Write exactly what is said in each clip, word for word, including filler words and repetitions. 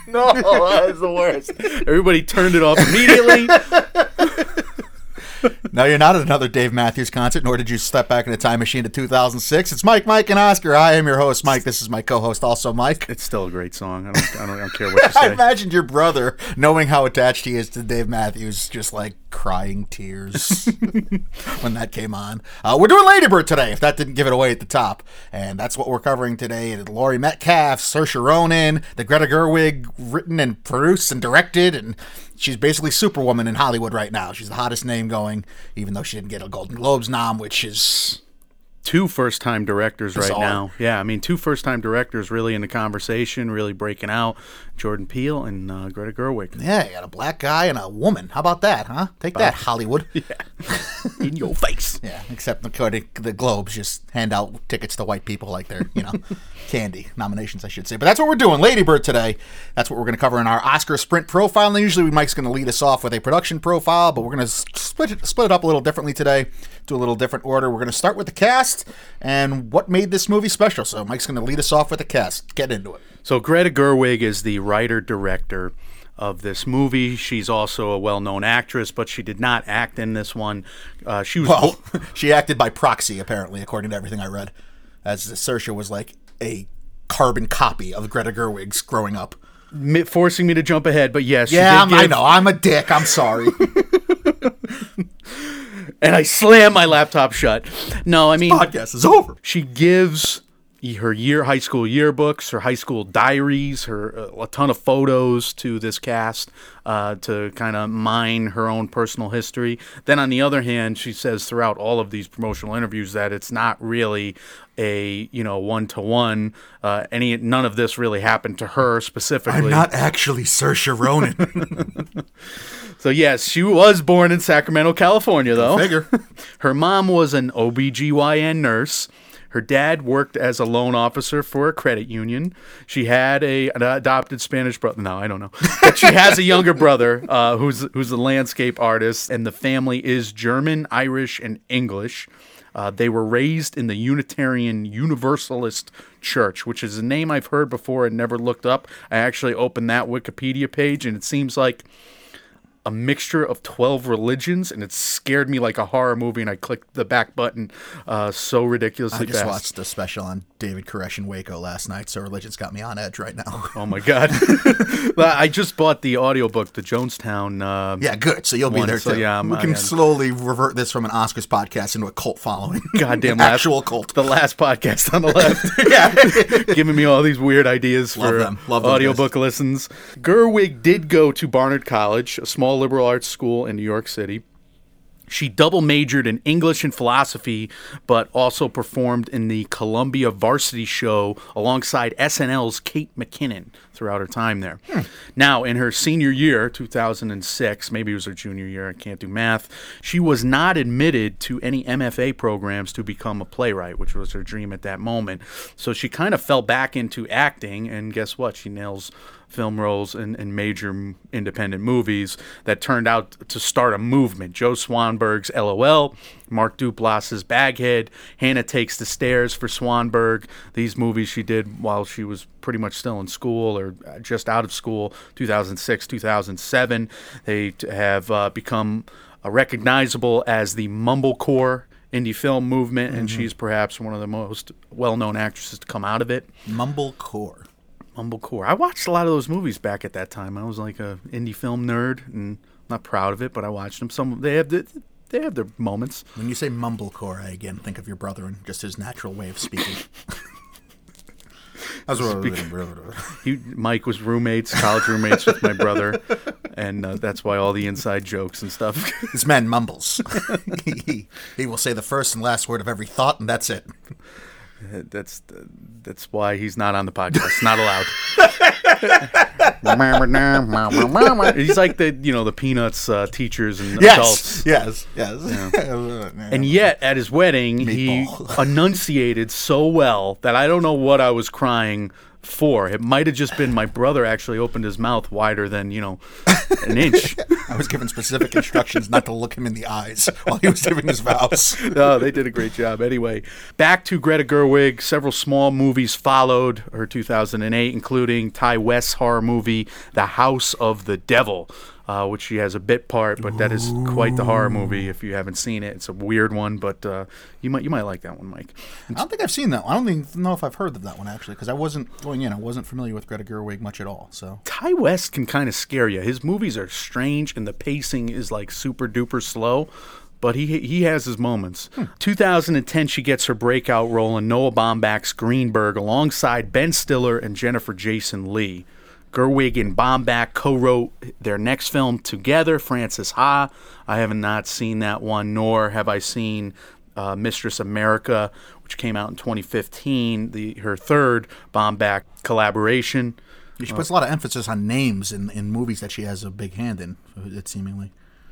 No, that is the worst. Everybody turned it off immediately. No, you're not at another Dave Matthews concert, nor did you step back in a time machine to two thousand six. It's Mike, Mike, and Oscar. I am your host, Mike. This is my co-host, also Mike. It's still a great song. I don't, I don't, I don't care what you say. I imagined your brother, knowing how attached he is to Dave Matthews, just like crying tears when that came on. Uh, we're doing Lady Bird today, if that didn't give it away at the top. And that's what we're covering today. Laurie Metcalf, Saoirse Ronan, the Greta Gerwig written and produced and directed, and she's basically Superwoman in Hollywood right now. She's the hottest name going, even though she didn't get a Golden Globes nom, which is... Two first-time directors right Bizarre. now. Yeah, I mean, two first-time directors really in the conversation, really breaking out. Jordan Peele and uh, Greta Gerwig. Yeah, you got a black guy and a woman. How about that, huh? Take that, uh, Hollywood. Yeah. In your face. Yeah, except the, the Globes just hand out tickets to white people like they're, you know, candy. Nominations, I should say. But that's what we're doing. Lady Bird today. That's what we're going to cover in our Oscar Sprint profile. And usually Mike's going to lead us off with a production profile, but we're going to split it, split it up a little differently today. Do a little different order. We're going to start with the cast and what made this movie special. So Mike's going to lead us off with the cast. Get into it. So Greta Gerwig is the writer-director of this movie. She's also a well-known actress, but she did not act in this one. Uh, she was well, bo- she acted by proxy, apparently, according to everything I read, as Saoirse was like a carbon copy of Greta Gerwig's growing up. Forcing me to jump ahead, but yes. Yeah, she did I give- know. I'm a dick. I'm sorry. And I slam my laptop shut. No, I mean... This podcast is over. She gives her year high school yearbooks, her high school diaries, her uh, a ton of photos to this cast uh, to kind of mine her own personal history. Then on the other hand, she says throughout all of these promotional interviews that it's not really a, you know, one-to-one. Uh, any none of this really happened to her specifically. I'm not actually Saoirse Ronan. So, yes, she was born in Sacramento, California, though. Go figure. Her mom was an O B G Y N nurse. Her dad worked as a loan officer for a credit union. She had a, an adopted Spanish brother. No, I don't know. But she has a younger brother uh, who's who's a landscape artist, and the family is German, Irish, and English. Uh, they were raised in the Unitarian Universalist Church, which is a name I've heard before and never looked up. I actually opened that Wikipedia page, and it seems like a mixture of twelve religions, and it scared me like a horror movie, and I clicked the back button uh, so ridiculously fast. I just fast. watched a special on David Koresh in Waco last night, so religion's got me on edge right now. Oh my God. I just bought the audiobook, the Jonestown uh, Yeah, good. So you'll be one, there so too. yeah, I'm- we can I'm- slowly revert this from an Oscars podcast into a cult following. goddamn Actual last, cult. The last podcast on the left. Yeah. Giving me all these weird ideas Love for them. Love them, audiobook listens. Gerwig did go to Barnard College, a small liberal arts school in New York City. She double majored in English and philosophy, but also performed in the Columbia Varsity Show alongside S N L's Kate McKinnon throughout her time there. Hmm. Now, in her senior year, two thousand six, maybe it was her junior year, I can't do math, she was not admitted to any M F A programs to become a playwright, which was her dream at that moment. So she kind of fell back into acting, and guess what? She nails film roles in, in major independent movies that turned out to start a movement. Joe Swanberg's L O L, Mark Duplass's Baghead, Hannah Takes the Stairs for Swanberg. These movies she did while she was pretty much still in school or just out of school, two thousand six, two thousand seven. They have uh, become uh, recognizable as the mumblecore indie film movement, and mm-hmm. she's perhaps one of the most well-known actresses to come out of it. Mumblecore. Mumblecore. I watched a lot of those movies back at that time. I was like a indie film nerd, and not proud of it, but I watched them. Some they have the, they have their moments. When you say mumblecore, I again think of your brother and just his natural way of speaking. That's what he, Mike was roommates, college roommates with my brother, and uh, that's why all the inside jokes and stuff. This man mumbles. he, he will say the first and last word of every thought, and that's it. That's that's why he's not on the podcast. Not allowed. He's like the you know the Peanuts uh, teachers and yes, adults. Yes, yes, yeah. And yet at his wedding, Meatball. he enunciated so well that I don't know what I was crying four. It might have just been my brother actually opened his mouth wider than, you know, an inch. I was given specific instructions not to look him in the eyes while he was giving his vows. No, they did a great job. Anyway, back to Greta Gerwig. Several small movies followed her two thousand eight, including Ty West's horror movie, The House of the Devil, uh, which she has a bit part, but that is quite the horror movie if you haven't seen it. It's a weird one, but uh, you might you might like that one, Mike. I don't think I've seen that one. I don't even know if I've heard of that one, actually, because I wasn't going in. I wasn't familiar with Greta Gerwig much at all. So Ty West can kind of scare you. His movies are strange, and the pacing is like super duper slow. But he he has his moments. Hmm. two thousand ten, she gets her breakout role in Noah Baumbach's Greenberg alongside Ben Stiller and Jennifer Jason Leigh. Gerwig and Baumbach co-wrote their next film together, Frances Ha. I have not seen that one, nor have I seen uh, Mistress America, which came out in twenty fifteen, the her third Baumbach collaboration. She puts a lot of emphasis on names in, in movies that she has a big hand in, it seemingly.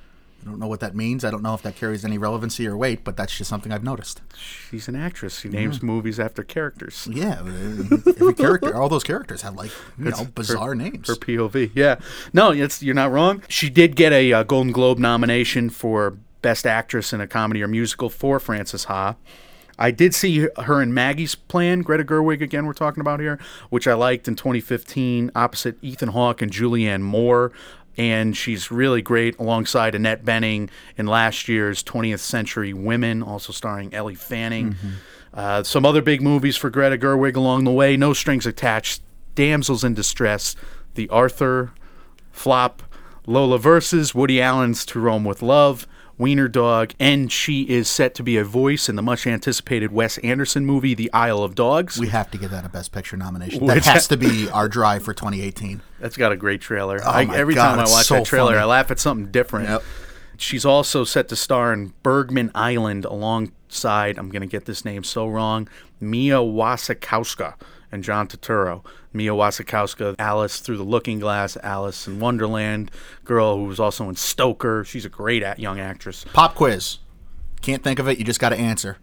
I don't know what that means. I don't know if that carries any relevancy or weight, but that's just something I've noticed. She's an actress. She names yeah. movies after characters. Yeah, every character, all those characters have like you know bizarre her, names. Her P O V. Yeah, no, it's you're not wrong. She did get a uh, Golden Globe nomination for Best Actress in a Comedy or Musical for Frances Ha. I did see her in Maggie's Plan, Greta Gerwig again we're talking about here, which I liked in twenty fifteen, opposite Ethan Hawke and Julianne Moore. And she's really great alongside Annette Bening in last year's twentieth Century Women, also starring Ellie Fanning. Mm-hmm. Uh, some other big movies for Greta Gerwig along the way, No Strings Attached, Damsels in Distress, The Arthur, Flop, Lola Versus, Woody Allen's To Rome with Love, Wiener Dog, and she is set to be a voice in the much-anticipated Wes Anderson movie, The Isle of Dogs. We have to give that a Best Picture nomination. That has to be our drive for twenty eighteen. That's got a great trailer. Oh I, my every God, time I watch so that trailer, funny. I laugh at something different. Yep. She's also set to star in Bergman Island alongside, I'm going to get this name so wrong, Mia Wasikowska and John Turturro. Mia Wasikowska, Alice Through the Looking Glass, Alice in Wonderland, girl who was also in Stoker. She's a great at young actress. Pop quiz. Can't think of it. You just got to answer.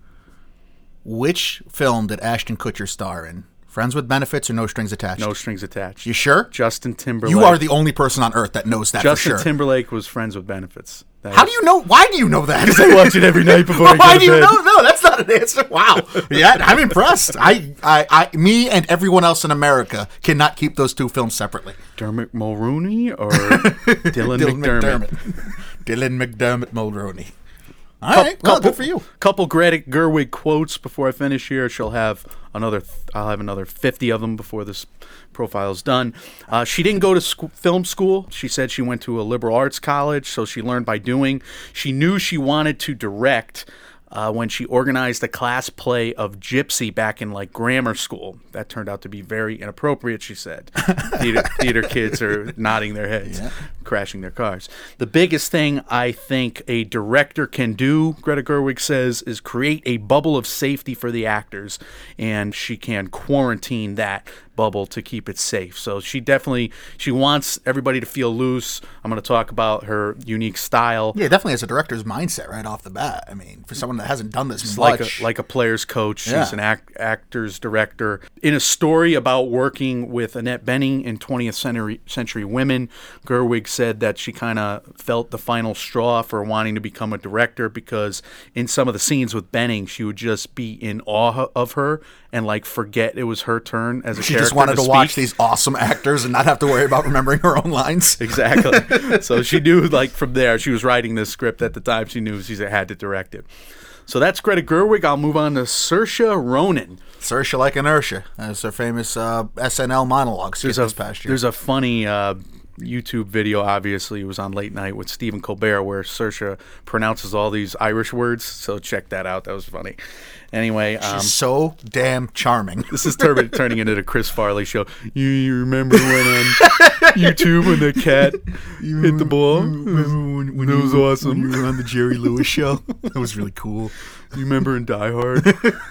Which film did Ashton Kutcher star in? Friends with Benefits or No Strings Attached? No Strings Attached. You sure? Justin Timberlake. You are the only person on earth that knows that Justin for sure. Timberlake was Friends with Benefits. That How was, do you know? Why do you know that? Because I watch it every night before I go Why to do you bed. know? No, that's not an answer. Wow. Yeah, I'm impressed. I, I, I, me and everyone else in America cannot keep those two films separately. Dermot Mulroney or Dylan, Dylan McDermott? McDermott. Dylan McDermott Mulroney. All right, well, couple, good for you. Couple Greta Gerwig quotes before I finish here. She'll have another. Th- I'll have another fifty of them before this profile is done. Uh, she didn't go to sc- film school. She said she went to a liberal arts college, so she learned by doing. She knew she wanted to direct uh, when she organized a class play of Gypsy back in like grammar school. That turned out to be very inappropriate, she said. theater, theater kids are nodding their heads, yeah. crashing their cars. The biggest thing I think a director can do, Greta Gerwig says, is create a bubble of safety for the actors, and she can quarantine that bubble to keep it safe. So she definitely, she wants everybody to feel loose. I'm going to talk about her unique style. Yeah, definitely has a director's mindset right off the bat. I mean, for someone that hasn't done this It's much. like a, like a player's coach. She's Yeah. an act, actor's director. In a story about working with Annette Bening in twentieth Century, century Women, Gerwig said that she kind of felt the final straw for wanting to become a director because in some of the scenes with Bening, she would just be in awe of her and like forget it was her turn as a She character just wanted to, to watch speak. these awesome actors and not have to worry about remembering her own lines. Exactly. So she knew, like, from there, she was writing this script at the time. She knew she had to direct it. So that's Greta Gerwig. I'll move on to Saoirse Ronan. Saoirse like inertia. That's her famous uh, S N L monologue skit There's a, this past year. there's a funny uh, YouTube video, obviously. It was on Late Night with Stephen Colbert where Saoirse pronounces all these Irish words. So check that out. That was funny. Anyway, um, She's so damn charming. this is tur- turning into the Chris Farley show. You, you remember when on YouTube when the cat hit the ball? when, when That was you, awesome. When you were on the Jerry Lewis show. That was really cool. You remember in Die Hard?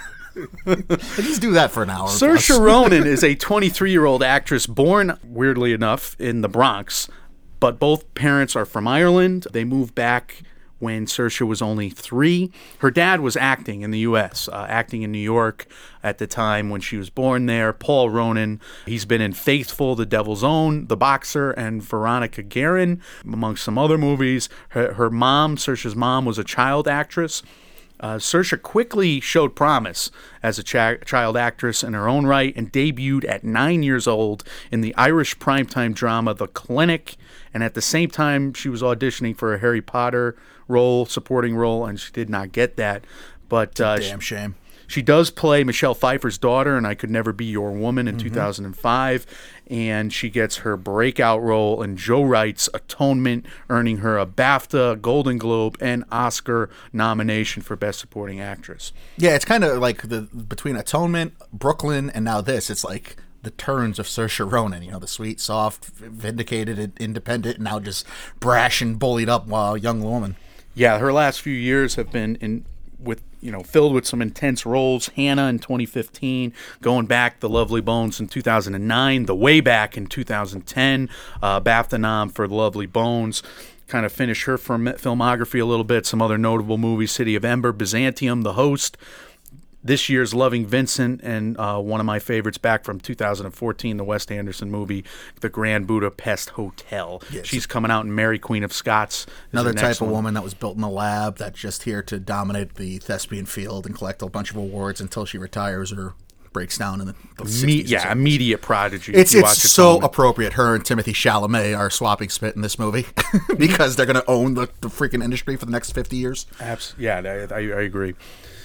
Let's do that for an hour. Saoirse plus. Ronan is a twenty-three-year-old actress born, weirdly enough, in the Bronx, but both parents are from Ireland. They moved back when Saoirse was only three. Her dad was acting in the U S, uh, acting in New York at the time when she was born there. Paul Ronan. He's been in Faithful, The Devil's Own, The Boxer, and Veronica Guerin, amongst some other movies. Her, her mom, Saoirse's mom, was a child actress. Uh, Saoirse quickly showed promise as a cha- child actress in her own right and debuted at nine years old in the Irish primetime drama The Clinic. And at the same time, she was auditioning for a Harry Potter role, supporting role, and she did not get that. But uh, Damn shame. She does play Michelle Pfeiffer's daughter in I Could Never Be Your Woman in Mm-hmm. two thousand five, and she gets her breakout role in Joe Wright's Atonement, earning her a BAFTA, Golden Globe, and Oscar nomination for Best Supporting Actress. Yeah, it's kind of like the between Atonement, Brooklyn, and now this. It's like the turns of Saoirse Ronan. You know, the sweet, soft, vindicated, and independent, and now just brash and bullied up while a young woman. Yeah, her last few years have been in with you know filled with some intense roles. Hannah in twenty fifteen, going back The Lovely Bones in two thousand nine, The Way Back in two thousand ten, uh, BAFTA nom for The Lovely Bones. Kind of finished her film- filmography a little bit. Some other notable movies: City of Ember, Byzantium, The Host. This year's Loving Vincent, and uh, one of my favorites back from two thousand fourteen, the Wes Anderson movie, The Grand Budapest Hotel. Yes. She's coming out in Mary, Queen of Scots. Another type of woman that was built in a lab that's just here to dominate the thespian field and collect a bunch of awards until she retires or breaks down in the, the Me- sixties. or yeah, something. immediate prodigy. It's if you it's watch so Atonement. appropriate. Her and Timothy Chalamet are swapping spit in this movie because they're going to own the, the freaking industry for the next fifty years. Abs- yeah, I, I, I agree.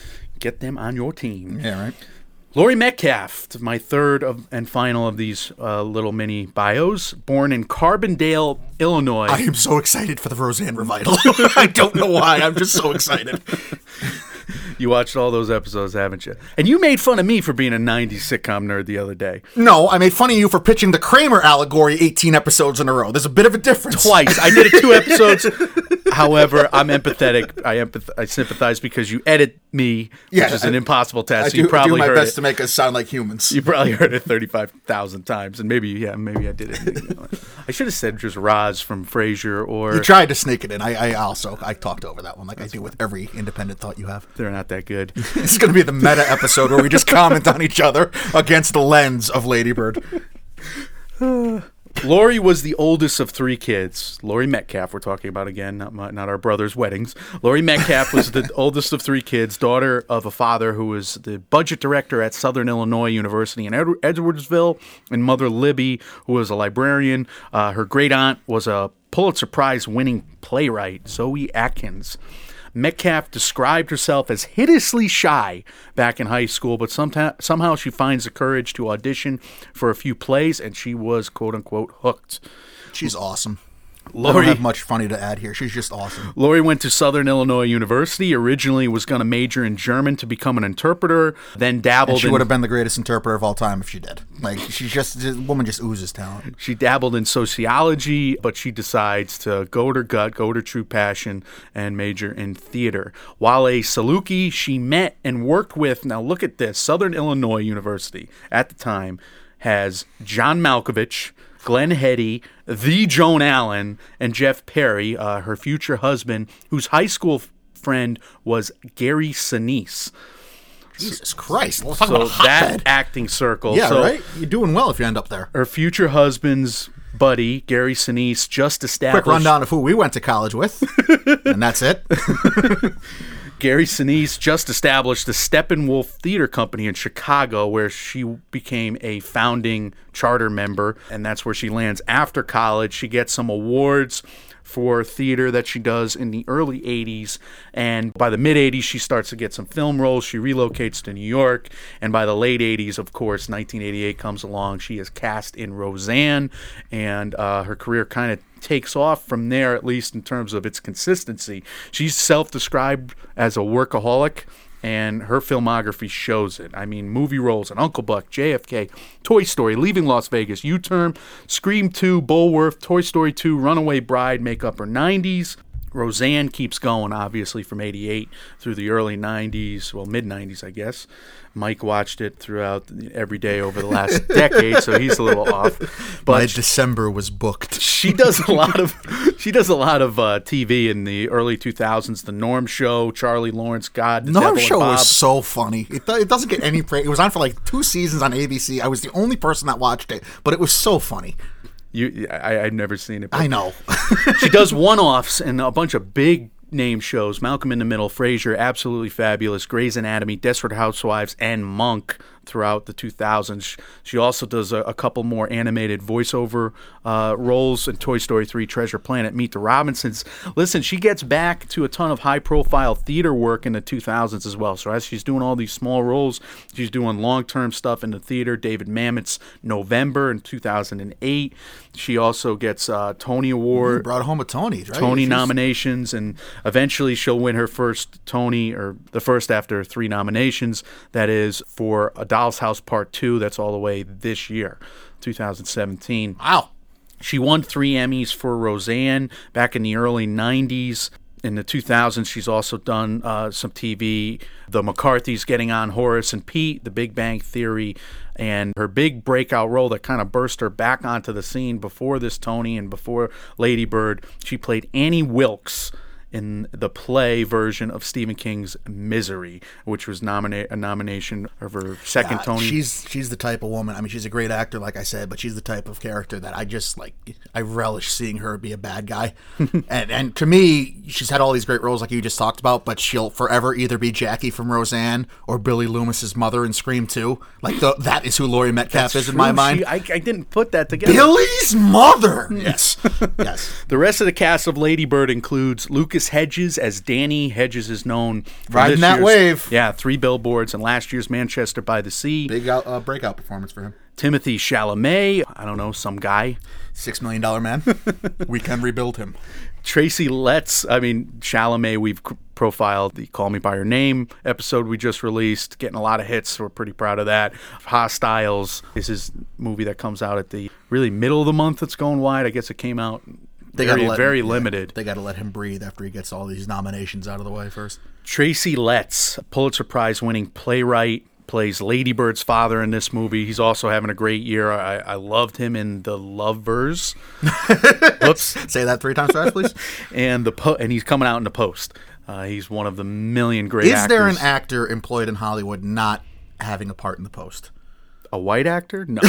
Get them on your team. Yeah, right. Laurie Metcalf, my third of, and final of these uh, little mini bios, born in Carbondale, Illinois. I am so excited for the Roseanne revival. I don't know why. I'm just so excited. You watched all those episodes, haven't you? And you made fun of me for being a nineties sitcom nerd the other day. No, I made fun of you for pitching the Kramer allegory eighteen episodes in a row. There's a bit of a difference. Twice. I did it two episodes. However, I'm empathetic. I empath- I sympathize because you edit me, which Yeah, is an I- impossible task. I so do, you probably do my heard best it. to make us sound like humans. You probably heard it thirty-five thousand times, and maybe, yeah, maybe I did it. I should have said just Roz from Frasier, or You tried to sneak it in. I, I also I talked over that one like I do with every independent thought you have. they're not that good. This is going to be the meta episode where we just comment on each other against the lens of Lady Bird. Laurie was the oldest of three kids. Laurie Metcalf, we're talking about again, not my, not our brothers' weddings. Laurie Metcalf was the oldest of three kids, daughter of a father who was the budget director at Southern Illinois University in Ed- Edwardsville, and mother Libby, who was a librarian. Uh, her great aunt was a Pulitzer Prize winning playwright, Zoe Atkins. Metcalf described herself as hideously shy back in high school, but sometime, somehow she finds the courage to audition for a few plays, and she was, quote-unquote, hooked. She's awesome. I Laurie, don't have much funny to add here. She's just awesome. Laurie went to Southern Illinois University, originally was going to major in German to become an interpreter, then dabbled And she in... would have been the greatest interpreter of all time if she did. Like, she's just, the woman just oozes talent. She dabbled in sociology, but she decides to go with her gut, go with her true passion, and major in theater. Wale Saluki, she met and worked with, now look at this, Southern Illinois University at the time has John Malkovich, Glenn Heady, the Joan Allen, and Jeff Perry, uh, her future husband, whose high school f- friend was Gary Sinise. Jesus Christ. Talk So about a that hotbed. acting circle. Yeah, so right? You're doing well if you end up there. Her future husband's buddy, Gary Sinise, just established... Quick rundown of who we went to college with. And that's it. Gary Sinise just established the Steppenwolf Theater Company in Chicago, where she became a founding charter member, and that's where she lands after college. She gets some awards for theater that she does in the early eighties, and by the mid-eighties she starts to get some film roles. She relocates to New York, and by the late eighties, of course, nineteen eighty-eight comes along. She is cast in Roseanne, and uh, her career kind of takes off from there, at least in terms of its consistency. She's self-described as a workaholic, and her filmography shows it. I mean, movie roles in Uncle Buck, J F K, Toy Story, Leaving Las Vegas, U-Turn, Scream two, Bulworth, Toy Story two, Runaway Bride make up her nineties. Roseanne keeps going, obviously, from eighty-eight through the early nineties, well, mid-nineties, I guess. Mike watched it throughout every day over the last decade, so he's a little off. But My December was booked. She does a lot of she does a lot of uh, T V in the early two thousands. The Norm Show, Charlie Lawrence, God, The Norm Devil Show and Bob. was so funny. It, it doesn't get any praise. It was on for like two seasons on A B C. I was the only person that watched it, but it was so funny. You, I, I've never seen it. But I know. She does one-offs and a bunch of big name shows. Malcolm in the Middle, Frasier, Absolutely Fabulous, Grey's Anatomy, Desperate Housewives, and Monk throughout the two thousands. She also does a, a couple more animated voiceover uh, roles in Toy Story three, Treasure Planet, Meet the Robinsons. Listen, she gets back to a ton of high-profile theater work in the two thousands as well. So as she's doing all these small roles, she's doing long-term stuff in the theater. David Mamet's November in two thousand eight. She also gets uh, Tony Award. Brought home a Tony, right? Tony She's... nominations, and eventually she'll win her first Tony, or the first after three nominations. That is for A Doll's House Part two. That's all the way this year, two thousand seventeen. Wow. She won three Emmys for Roseanne back in the early nineties. In the two thousands, she's also done uh, some T V. The McCarthys Getting on Horace and Pete, The Big Bang Theory, and her big breakout role that kind of burst her back onto the scene before this Tony and before Lady Bird. She played Annie Wilkes in the play version of Stephen King's Misery, which was nomina- a nomination of her second Yeah, Tony. She's she's the type of woman. I mean, she's a great actor, like I said, but she's the type of character that I just like. I relish seeing her be a bad guy. and and to me, she's had all these great roles, like you just talked about. But she'll forever either be Jackie from Roseanne or Billy Loomis's mother in Scream two. Like the, that is who Laurie Metcalf That's is in true. my mind. She, I, I didn't put that together. Billy's mother. Yes, yes. The rest of the cast of Lady Bird includes Lucas Hedges as Danny. Hedges is known for Riding this that year's- wave. Yeah, three billboards and last year's Manchester by the Sea. Big out, uh, breakout performance for him. Timothy Chalamet, I don't know, some guy. Six million dollar man. We can rebuild him. Tracy Letts, I mean, Chalamet, we've c- profiled the Call Me By Your Name episode we just released, getting a lot of hits. We're pretty proud of that. Hostiles is his movie that comes out at the really middle of the month. It's going wide. I guess it came out They very, gotta let very him, limited. Yeah, they got to let him breathe after he gets all these nominations out of the way first. Tracy Letts, Pulitzer Prize winning playwright, plays Lady Bird's father in this movie. He's also having a great year. I, I loved him in The Lovers. Whoops. Say that three times fast, please. And the po- and he's coming out in the Post. Uh, he's one of the million great Is actors. there an actor employed in Hollywood not having a part in the Post? A white actor? No.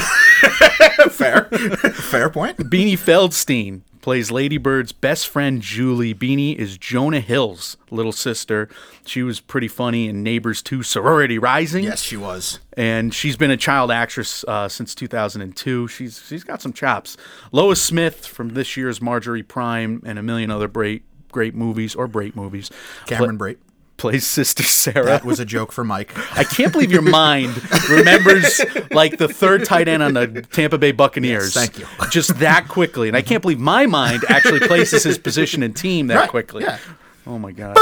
Fair. Fair point. Beanie Feldstein plays Lady Bird's best friend, Julie. Beanie is Jonah Hill's little sister. She was pretty funny in Neighbors two, Sorority Rising. Yes, she was. And she's been a child actress uh, since two thousand two. She's She's got some chops. Lois Smith from this year's Marjorie Prime and a million other great, great movies, or great movies. Cameron Pla- Brate. Plays Sister Sarah. That was a joke for Mike. I can't believe your mind remembers like the third tight end on the Tampa Bay Buccaneers. Yes, thank you. Just that quickly. And I can't believe my mind actually places his position and team that Right, quickly. yeah. Oh, my God.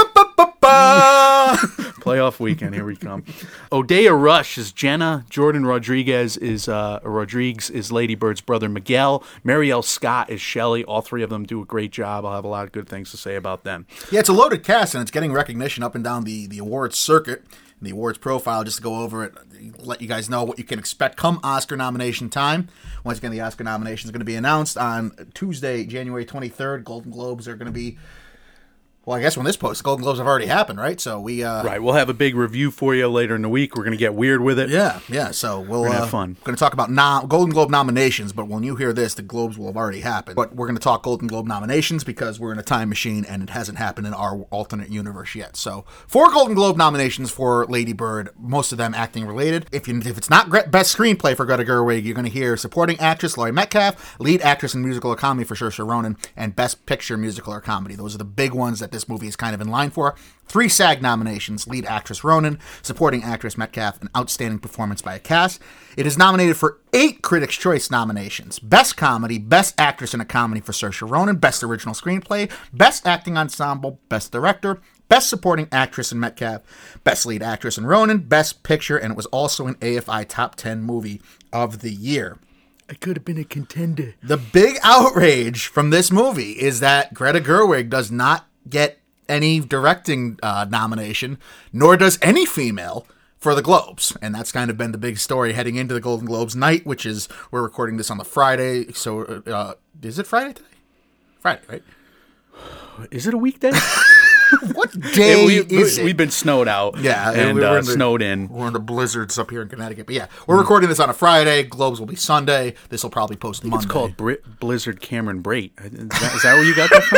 Ba-ba. Playoff weekend. Here we come. Odeya Rush is Jenna. Jordan Rodriguez is uh, Rodriguez is Lady Bird's brother Miguel. Marielle Scott is Shelley. All three of them do a great job. I'll have a lot of good things to say about them. Yeah, it's a loaded cast, and it's getting recognition up and down the, the awards circuit. The awards profile, just to go over it, let you guys know what you can expect come Oscar nomination time. Once again, the Oscar nomination is going to be announced on Tuesday, January twenty-third. Golden Globes are going to be... Well, I guess when this posts, Golden Globes have already happened, right? So we uh, Right. We'll have a big review for you later in the week. We're going to get weird with it. Yeah, yeah. So we'll We're gonna uh, have fun. Going to talk about nom- Golden Globe nominations, but when you hear this, the Globes will have already happened. But we're going to talk Golden Globe nominations because we're in a time machine and it hasn't happened in our alternate universe yet. So four Golden Globe nominations for Lady Bird, most of them acting related. If you if it's not Gre- best screenplay for Greta Gerwig, you're going to hear supporting actress Laurie Metcalf, lead actress in musical or comedy for Saoirse Ronan, and best picture musical or comedy. Those are the big ones that this movie is kind of in line for. Three SAG nominations: lead actress Ronan, supporting actress Metcalf, and outstanding performance by a cast. It is nominated for eight Critics' Choice nominations: Best Comedy, Best Actress in a Comedy for Saoirse Ronan, Best Original Screenplay, Best Acting Ensemble, Best Director, Best Supporting Actress in Metcalf, Best Lead Actress in Ronan, Best Picture, and it was also an A F I Top ten Movie of the Year. I could have been a contender. The big outrage from this movie is that Greta Gerwig does not get any directing uh, nomination, nor does any female for the Globes. And that's kind of been the big story heading into the Golden Globes night, which is, we're recording this on the Friday. So, uh, is it Friday today? Friday, right? Is it a weekday? What day we, is we, it? We've been snowed out. Yeah, and we uh, in the, snowed in. We're in the blizzards up here in Connecticut. But yeah, we're recording this on a Friday. Globes will be Sunday. This will probably post Monday. It's called Brit- Blizzard Cameron Brait. Is that, is that where you got that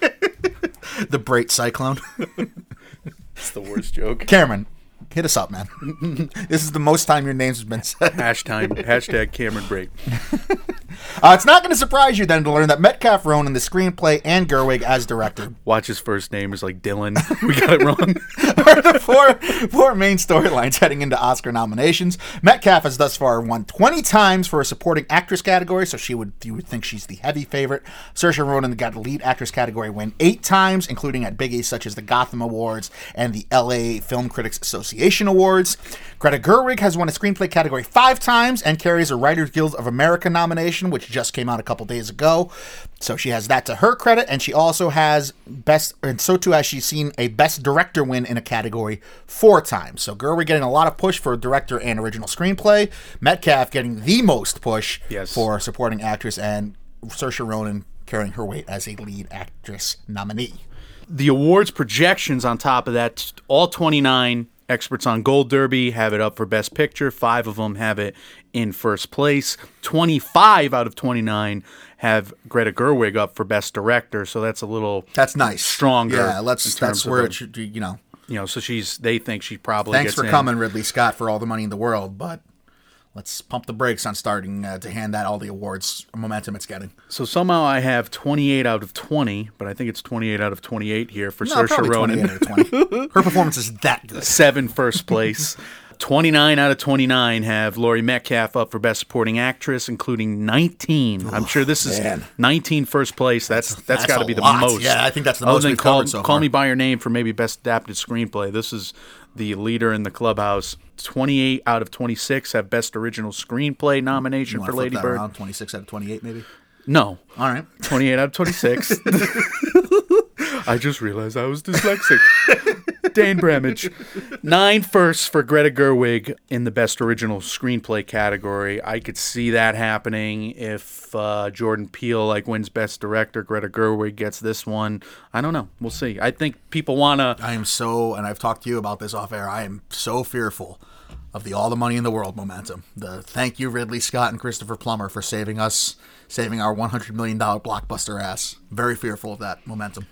from? The Brait Cyclone. It's the worst joke. Cameron, hit us up, man. This is the most time your name's been said. Hashtag, hashtag Cameron Brait. Uh, it's not going to surprise you then to learn that Metcalf Ronan, the screenplay, and Gerwig as director, Watch his first name is like Dylan. We got it wrong. are the four, four main storylines heading into Oscar nominations. Metcalf has thus far won twenty times for a supporting actress category, so she would you would think she's the heavy favorite. Saoirse Ronan got the lead actress category win eight times, including at biggies such as the Gotham Awards and the L A Film Critics Association Awards. Greta Gerwig has won a screenplay category five times and carries a Writers Guild of America nomination, which just came out a couple days ago. So she has that to her credit, and she also has best, and so too has she seen a Best Director win in a category four times. So Gerwig getting a lot of push for director and original screenplay. Metcalf getting the most push Yes. for supporting actress, and Saoirse Ronan carrying her weight as a lead actress nominee. The awards projections on top of that, all twenty-nine experts on Gold Derby have it up for Best Picture. Five of them have it in first place. twenty-five out of twenty-nine have Greta Gerwig up for Best Director, so that's a little That's nice. stronger. Yeah, in let's. terms That's of where the- it should. You know. You know, so she's. They think she probably Thanks gets for in. coming, Ridley Scott, for all the money in the world, but let's pump the brakes on starting uh, to hand that all the awards momentum it's getting. So somehow I have twenty-eight out of twenty, but I think it's twenty-eight out of twenty-eight here for No, Saoirse probably Ronan. twenty-eight out of twenty. Her performance is that good. Seven first place. twenty-nine out of twenty-nine have Laurie Metcalf up for Best Supporting Actress, including nineteen. I'm sure this is man. nineteen first place. That's that's, That's got to a be the lot. most. Yeah, I think that's the Other most than we've call, covered so Call far. Me by Your Name for maybe Best Adapted Screenplay. This is the leader in the clubhouse. twenty-eight out of twenty-six have Best Original Screenplay nomination You for want to flip Lady that Bird. around? twenty-six out of twenty-eight, maybe? No. All right. twenty-eight out of twenty-six. I just realized I was dyslexic. Dane Bramage. Nine firsts for Greta Gerwig in the Best Original Screenplay category. I could see that happening if uh, Jordan Peele like wins Best Director. Greta Gerwig gets this one. I don't know. We'll see. I think people want to... I am so, and I've talked to you about this off air, I am so fearful of the all the money in the world momentum. The thank you, Ridley Scott and Christopher Plummer, for saving us, saving our one hundred million dollars blockbuster ass. Very fearful of that momentum.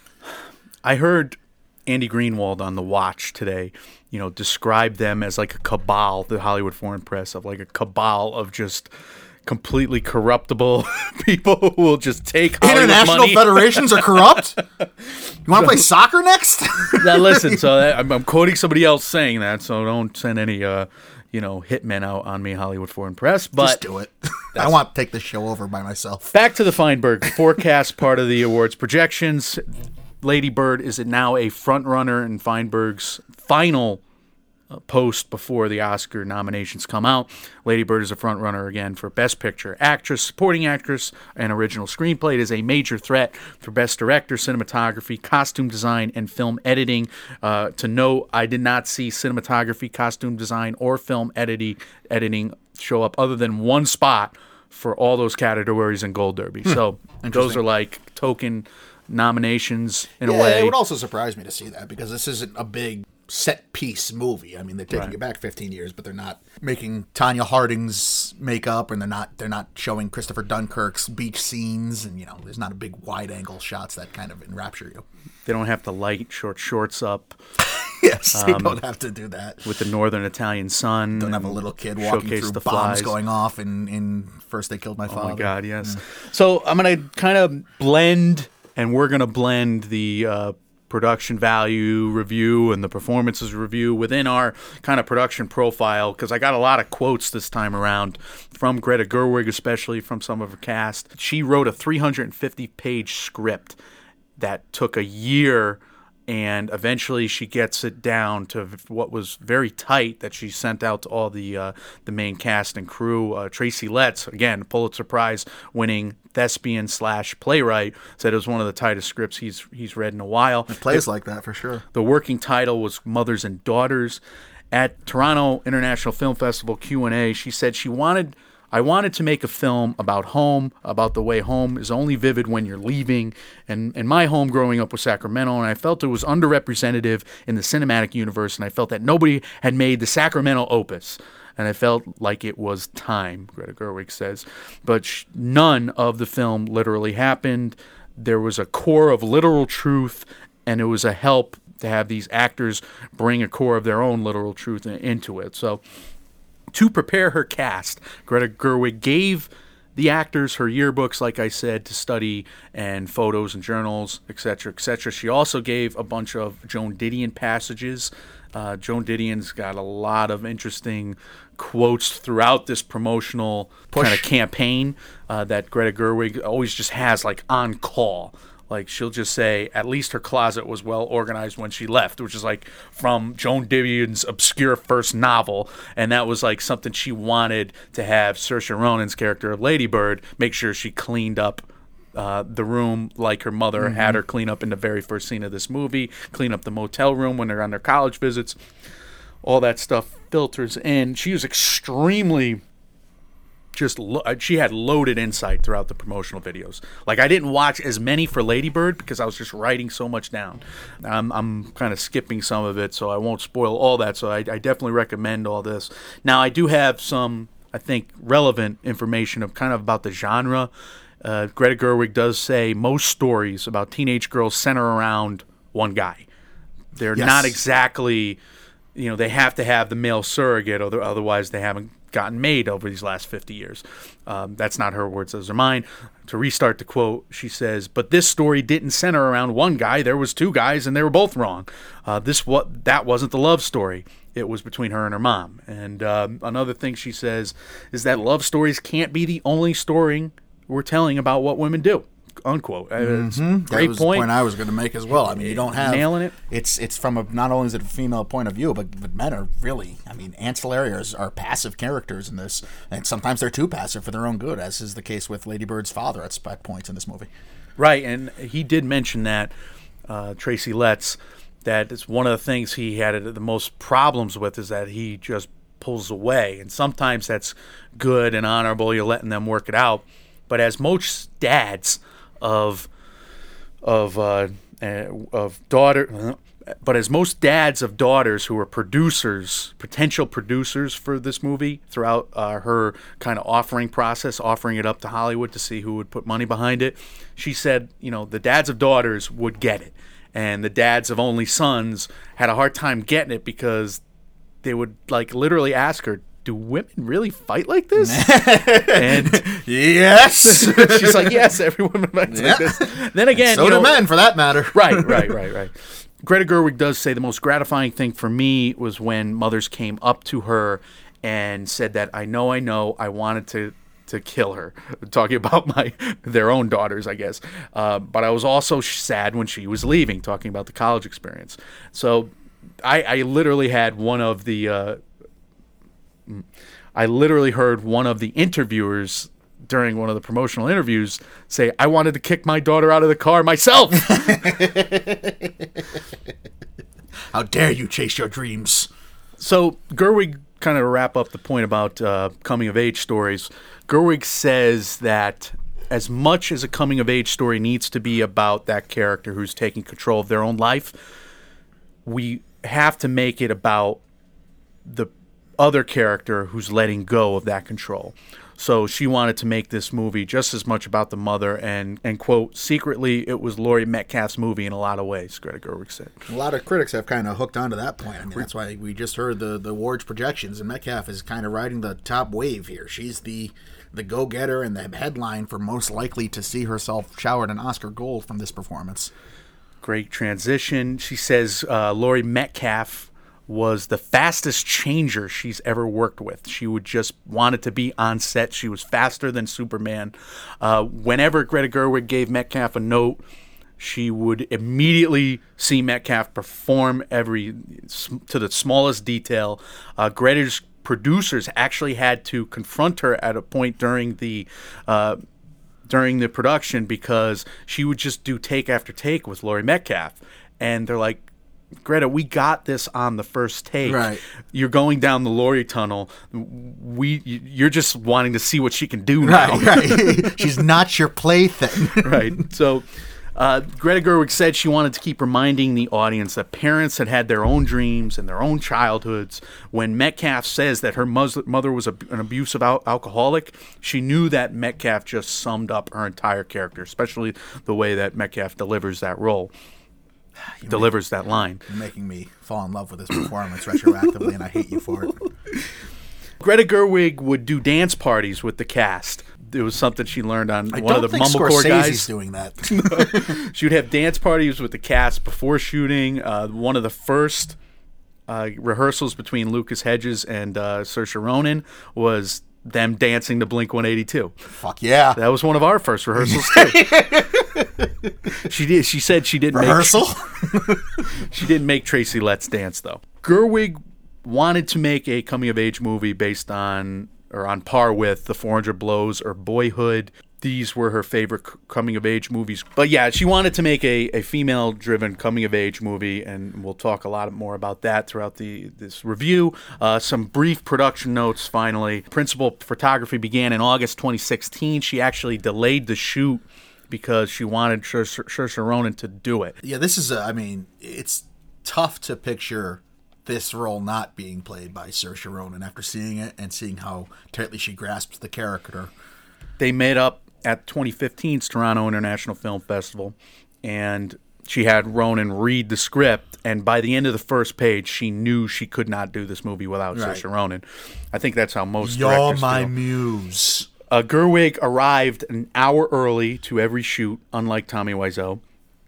I heard Andy Greenwald on The Watch today, you know, describe them as like a cabal, the Hollywood Foreign Press, of like a cabal of just completely corruptible people who will just take Hollywood International money. federations are corrupt? You want to play soccer next? Now listen, so that, I'm, I'm quoting somebody else saying that, so don't send any, uh, you know, hitmen out on me, Hollywood Foreign Press. But Just do it. I want to take this show over by myself. back to the Feinberg forecast part of the awards projections. Lady Bird is now a front runner in Feinberg's final uh, post before the Oscar nominations come out. Lady Bird is a front runner again for Best Picture, Actress, Supporting Actress, and Original Screenplay. It is a major threat for Best Director, Cinematography, Costume Design, and Film Editing. Uh, to note, I did not see cinematography, costume design, or film editing editing show up other than one spot for all those categories in Gold Derby. Hmm. So those are like token nominations in Yeah, a way. it would also surprise me to see that, because this isn't a big set piece movie. I mean, they're taking Right. it back fifteen years, but they're not making Tanya Harding's makeup, and they're not they're not showing Christopher Dunkirk's beach scenes, and you know, there's not a big wide angle shots that kind of enrapture you. They don't have to light short shorts up Yes, they don't have to do that. with the northern Italian sun. Don't have a and little kid walking showcase through the bombs flies. going off in, in First They Killed My Father. Oh my God, yes. So I'm going to kind of blend, and we're going to blend the uh, production value review and the performances review within our kind of production profile, because I got a lot of quotes this time around from Greta Gerwig, especially from some of her cast. She wrote a three hundred fifty page script that took a year and eventually she gets it down to what was very tight that she sent out to all the uh, the main cast and crew. Uh, Tracy Letts, again, Pulitzer Prize winning thespian slash playwright, said it was one of the tightest scripts he's he's read in a while. It plays it, like that for sure. The working title was Mothers and Daughters. At Toronto International Film Festival Q and A, she said she wanted... I wanted to make a film about home, about the way home is only vivid when you're leaving. And, and my home growing up was Sacramento, and I felt it was underrepresented in the cinematic universe, and I felt that nobody had made the Sacramento opus. And I felt like it was time, Greta Gerwig says. But sh- none of the film literally happened. There was a core of literal truth, and it was a help to have these actors bring a core of their own literal truth in- into it. So... to prepare her cast, Greta Gerwig gave the actors her yearbooks, like I said, to study, and photos and journals, et cetera, et cetera. She also gave a bunch of Joan Didion passages. Uh, Joan Didion's got a lot of interesting quotes throughout this promotional kind of campaign uh, that Greta Gerwig always just has like on call. Like, she'll just say, at least her closet was well organized when she left, which is like from Joan Didion's obscure first novel. And that was like something she wanted to have Saoirse Ronan's character of Lady Bird make sure she cleaned up uh, the room like her mother mm-hmm. had her clean up in the very first scene of this movie, clean up the motel room when they're on their college visits. All that stuff filters in. She was extremely... Just lo- she had loaded insight throughout the promotional videos. Like, I didn't watch as many for Lady Bird because I was just writing so much down. I'm, I'm kind of skipping some of it, so I won't spoil all that. So I, I definitely recommend all this. Now, I do have some, I think, relevant information of kind of about the genre. Uh, Greta Gerwig does say most stories about teenage girls center around one guy. They're yes. not exactly, you know, they have to have the male surrogate, or otherwise they haven't gotten made over these last fifty years. Um, that's not her words, those are mine. To restart the quote, she says, but this story didn't center around one guy. There was two guys, and they were both wrong. Uh, this what that wasn't the love story. It was between her and her mom. And um, another thing she says is that love stories can't be the only story we're telling about what women do. Unquote. Mm-hmm. Great that was point. The point I was going to make as well. I mean, you don't have nailing it. It's it's from a not only is it a female point of view, but, but men are really, I mean, ancillary are, are passive characters in this, and sometimes they're too passive for their own good, as is the case with Lady Bird's father at, at points in this movie. Right, and he did mention that uh, Tracy Letts, that it's one of the things he had the most problems with is that he just pulls away, and sometimes that's good and honorable. You're letting them work it out, but as most dads of of uh, of daughter, but as most dads of daughters who are producers, potential producers for this movie throughout uh, her kind of offering process, offering it up to Hollywood to see who would put money behind it, she said, you know, the dads of daughters would get it, and the dads of only sons had a hard time getting it because they would like literally ask her, do women really fight like this? And yes. She's like, yes, every woman fights yeah. like this. Then again, and so you know, do men, for that matter. right, right, right, right. Greta Gerwig does say the most gratifying thing for me was when mothers came up to her and said that, I know, I know, I wanted to to kill her. Talking about my their own daughters, I guess. Uh, but I was also sad when she was leaving, talking about the college experience. So I, I literally had one of the... Uh, I literally heard one of the interviewers during one of the promotional interviews say, I wanted to kick my daughter out of the car myself. How dare you chase your dreams? So Gerwig, kind of to wrap up the point about uh, coming-of-age stories, Gerwig says that as much as a coming-of-age story needs to be about that character who's taking control of their own life, we have to make it about the other character who's letting go of that control. So she wanted to make this movie just as much about the mother, and, and quote, secretly, it was Laurie Metcalf's movie in a lot of ways, Greta Gerwig said. A lot of critics have kind of hooked onto that point. I mean, that's why we just heard the, the awards projections, and Metcalf is kind of riding the top wave here. She's the the go-getter and the headline for most likely to see herself showered an Oscar gold from this performance. Great transition. She says uh, Laurie Metcalf was the fastest changer she's ever worked with. She would just wanted to be on set. She was faster than Superman. Uh, whenever Greta Gerwig gave Metcalf a note, she would immediately see Metcalf perform every to the smallest detail. Uh, Greta's producers actually had to confront her at a point during the uh, during the production because she would just do take after take with Laurie Metcalf, and they're like, Greta, we got this on the first take. Right. You're going down the Laurie tunnel. We, you're just wanting to see what she can do now. Right, right. She's not your plaything. Right. So, uh, Greta Gerwig said she wanted to keep reminding the audience that parents had had their own dreams and their own childhoods. When Metcalf says that her mus- mother was a, an abusive al- alcoholic, she knew that Metcalf just summed up her entire character, especially the way that Metcalf delivers that role. You delivers make, that line. You're making me fall in love with this performance retroactively, and I hate you for it. Greta Gerwig would do dance parties with the cast. It was something she learned on I one don't of the think Mumblecore Scorsese's guys. doing that. She would have dance parties with the cast before shooting. Uh, one of the first uh, rehearsals between Lucas Hedges and uh, Saoirse Ronan was them dancing to Blink one eighty-two. Fuck yeah. That was one of our first rehearsals too. She did. She said she didn't Rehearsal? make. She didn't make Tracy Letts dance though. Gerwig wanted to make a coming of age movie based on or on par with The four hundred Blows or Boyhood. These were her favorite coming of age movies. But yeah, she wanted to make a, a female driven coming of age movie, and we'll talk a lot more about that throughout the this review. Uh, some brief production notes finally. Principal photography began in August twenty sixteen. She actually delayed the shoot because she wanted Saoirse Ronan to do it. Yeah, this is, a, I mean, it's tough to picture this role not being played by Saoirse Ronan after seeing it and seeing how tightly she grasps the character. They met up at twenty fifteen's Toronto International Film Festival, and she had Ronan read the script, and by the end of the first page, she knew she could not do this movie without right. Saoirse Ronan. I think that's how most You're directors my feel. muse. Uh, Gerwig arrived an hour early to every shoot, unlike Tommy Wiseau.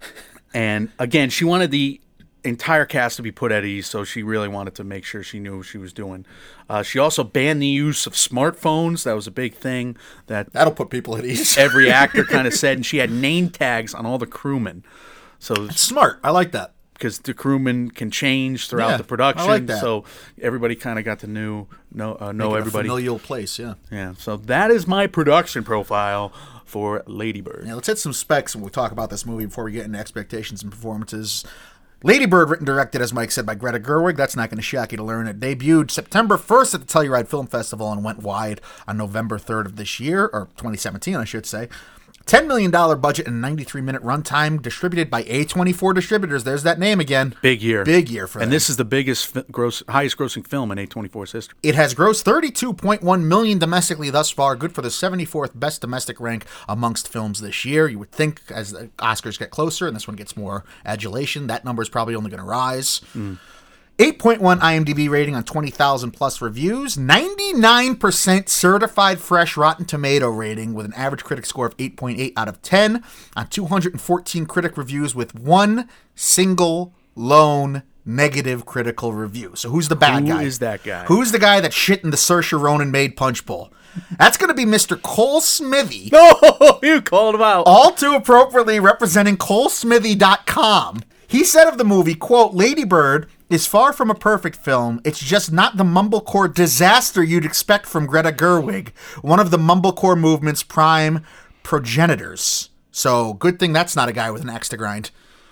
And again, she wanted the entire cast to be put at ease, so she really wanted to make sure she knew what she was doing. Uh, she also banned the use of smartphones. That was a big thing that That'll put people at ease. every actor kind of said, and she had name tags on all the crewmen. So That's smart. I like that. Because the crewmen can change throughout Yeah, the production, I like that. so everybody kind of got to know know, uh, know Make it everybody. A familial place, yeah. Yeah, so that is my production profile for Lady Bird. Yeah, let's hit some specs when we talk about this movie before we get into expectations and performances. Lady Bird, written and directed, as Mike said, by Greta Gerwig. That's not going to shock you to learn. It debuted September first at the Telluride Film Festival and went wide on November third of this year, or twenty seventeen, I should say. ten million dollars budget and ninety-three minute runtime, distributed by A twenty-four Distributors. There's that name again. Big year. Big year for And them. this is the biggest, fi- gross, highest grossing film in A twenty-four's history. It has grossed thirty-two point one million dollars domestically thus far, good for the seventy-fourth best domestic rank amongst films this year. You would think as the Oscars get closer and this one gets more adulation, that number is probably only going to rise. Mm. eight point one IMDb rating on twenty thousand plus reviews, ninety-nine percent certified fresh Rotten Tomato rating with an average critic score of eight point eight out of ten on two hundred fourteen critic reviews with one single lone negative critical review. So who's the bad Who guy? Who is that guy? Who's the guy that shit in the Saoirse Ronan made punch bowl? That's going to be Mister Cole Smithy. No, you called him out. All too appropriately representing Cole Smithy dot com. He said of the movie, quote, Lady Bird is far from a perfect film. It's just not the mumblecore disaster you'd expect from Greta Gerwig, one of the mumblecore movement's prime progenitors. So good thing that's not a guy with an axe to grind.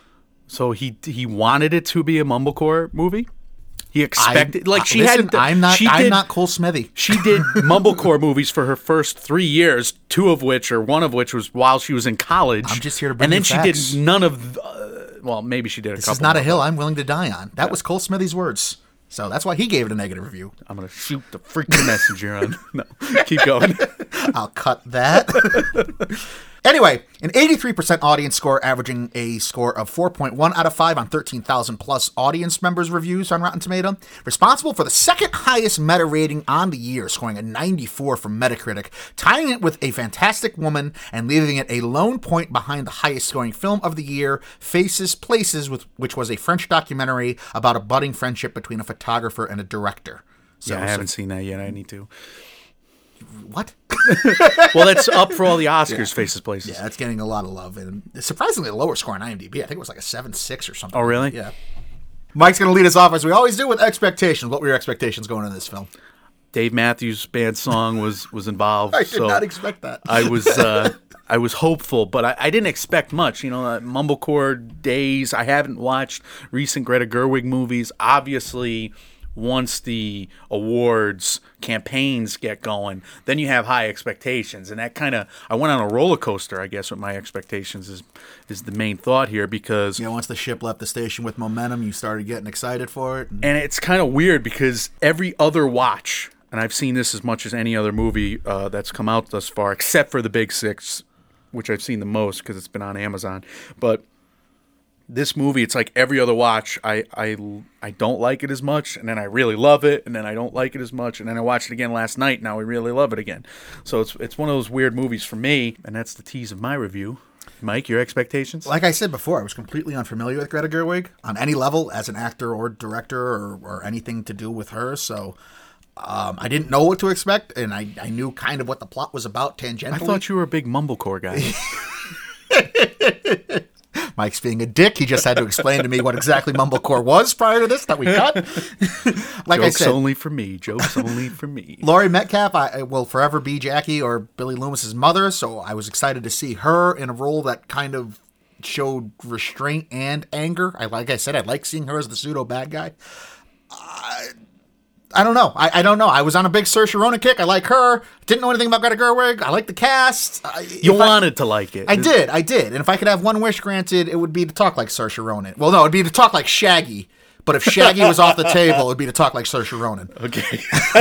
So he he wanted it to be a mumblecore movie? He expected, I, like she listen, had. I'm not. She I'm did, not Cole Smithy. She did mumblecore movies for her first three years, two of which, or one of which, was while she was in college. I'm just here to bring And then you she facts. did none of. Uh, well, maybe she did a This couple. is not a more, hill but I'm willing to die on. That was Cole Smithy's words. So that's why he gave it a negative review. I'm gonna shoot the freaking messenger on. No, keep going. I'll cut that. Anyway, an eighty-three percent audience score, averaging a score of four point one out of five on thirteen thousand plus audience members' reviews on Rotten Tomato. Responsible for the second highest meta rating on the year, scoring a ninety-four from Metacritic, tying it with A Fantastic Woman and leaving it a lone point behind the highest scoring film of the year, Faces Places, with, which was a French documentary about a budding friendship between a photographer and a director. So, Yeah, I so- haven't seen that yet. I need to. What? Well, that's up for all the Oscars, yeah. Faces Places. Yeah, that's getting a lot of love. And surprisingly, a lower score on IMDb. I think it was like a seven six or something. Oh, really? Yeah. Mike's going to lead us off, as we always do, with expectations. What were your expectations going into this film? Dave Matthews Band song was, was involved. I did so not expect that. I was uh, I was hopeful, but I, I didn't expect much. You know, uh, Mumblecore days. I haven't watched recent Greta Gerwig movies. Obviously, once the awards campaigns get going, then you have high expectations, and that kind of I went on a roller coaster, I guess, with my expectations is is the main thought here, because yeah, once the ship left the station with momentum, you started getting excited for it, and, and it's kind of weird because every other watch, and I've seen this as much as any other movie uh, that's come out thus far, except for The Big Six, which I've seen the most because it's been on Amazon, but this movie, it's like every other watch, I, I, I don't like it as much, and then I really love it, and then I don't like it as much, and then I watched it again last night, now I really love it again. So it's it's one of those weird movies for me, and that's the tease of my review. Mike, your expectations? Like I said before, I was completely unfamiliar with Greta Gerwig on any level as an actor or director or, or anything to do with her, so um, I didn't know what to expect, and I, I knew kind of what the plot was about tangentially. I thought you were a big Mumblecore guy. Mike's being a dick. He just had to explain to me what exactly Mumblecore was prior to this that we cut. Like Jokes I said, only for me. Jokes only for me. Laurie Metcalf I, will forever be Jackie or Billy Loomis's mother, so I was excited to see her in a role that kind of showed restraint and anger. I like I said, I like seeing her as the pseudo bad guy. Uh, I don't know. I, I don't know. I was on a big Saoirse Ronan kick. I like her. Didn't know anything about Greta Gerwig. I like the cast. Uh, you wanted I, to like it. I did. I did. And if I could have one wish granted, it would be to talk like Saoirse Ronan. Well, no, it would be to talk like Shaggy. But if Shaggy was off the table, it would be to talk like Saoirse Ronan. Okay.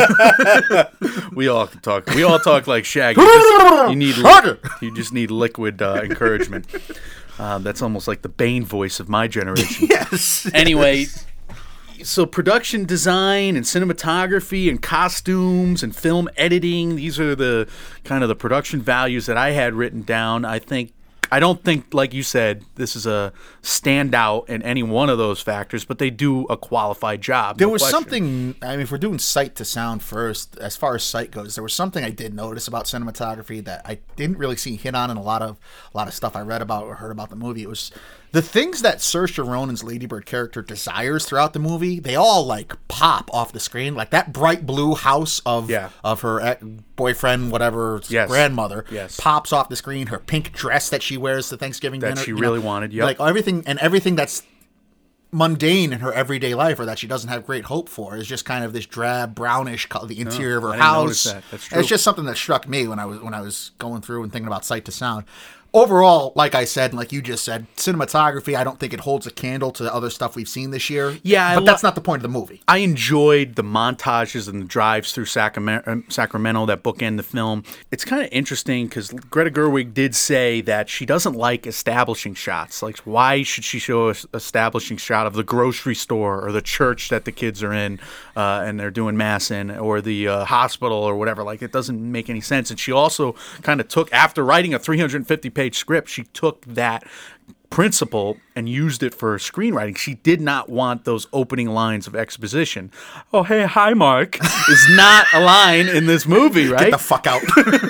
we all can talk. We all talk like Shaggy. Just, you need. Li- you just need liquid uh, encouragement. Uh, that's almost like the Bane voice of my generation. Yes. Anyway. So production design and cinematography and costumes and film editing, these are the kind of the production values that I had written down. I think I don't think, like you said, this is a standout in any one of those factors, but they do a qualified job. There no was question. something, I mean, if we're doing sight to sound first, as far as sight goes, there was something I did notice about cinematography that I didn't really see hit on in a lot of a lot of stuff I read about or heard about the movie. It was the things that Saoirse Ronan's Lady Bird character desires throughout the movie, they all like pop off the screen. Like that bright blue house of yeah. of her boyfriend, whatever, yes. grandmother, yes. pops off the screen. Her pink dress that she wears to Thanksgiving that dinner. she really know, wanted, yep. Like everything, and everything that's mundane in her everyday life or that she doesn't have great hope for is just kind of this drab, brownish color, the interior no, of her I didn't house. Notice that. That's true. It's just something that struck me when I was when I was going through and thinking about sight to sound. Overall, like I said, and like you just said, cinematography, I don't think it holds a candle to the other stuff we've seen this year. Yeah, but I that's lo- not the point of the movie. I enjoyed the montages and the drives through Sacramento, Sacramento that bookend the film. It's kind of interesting because Greta Gerwig did say that she doesn't like establishing shots. Like, why should she show an establishing shot of the grocery store or the church that the kids are in uh, and they're doing mass in, or the uh, hospital or whatever? Like, it doesn't make any sense. And she also kind of took, after writing a three hundred fifty page script, she took that principle and used it for screenwriting. She did not want those opening lines of exposition. Oh, hey, hi, Mark, is not a line in this movie, right? Get the fuck out.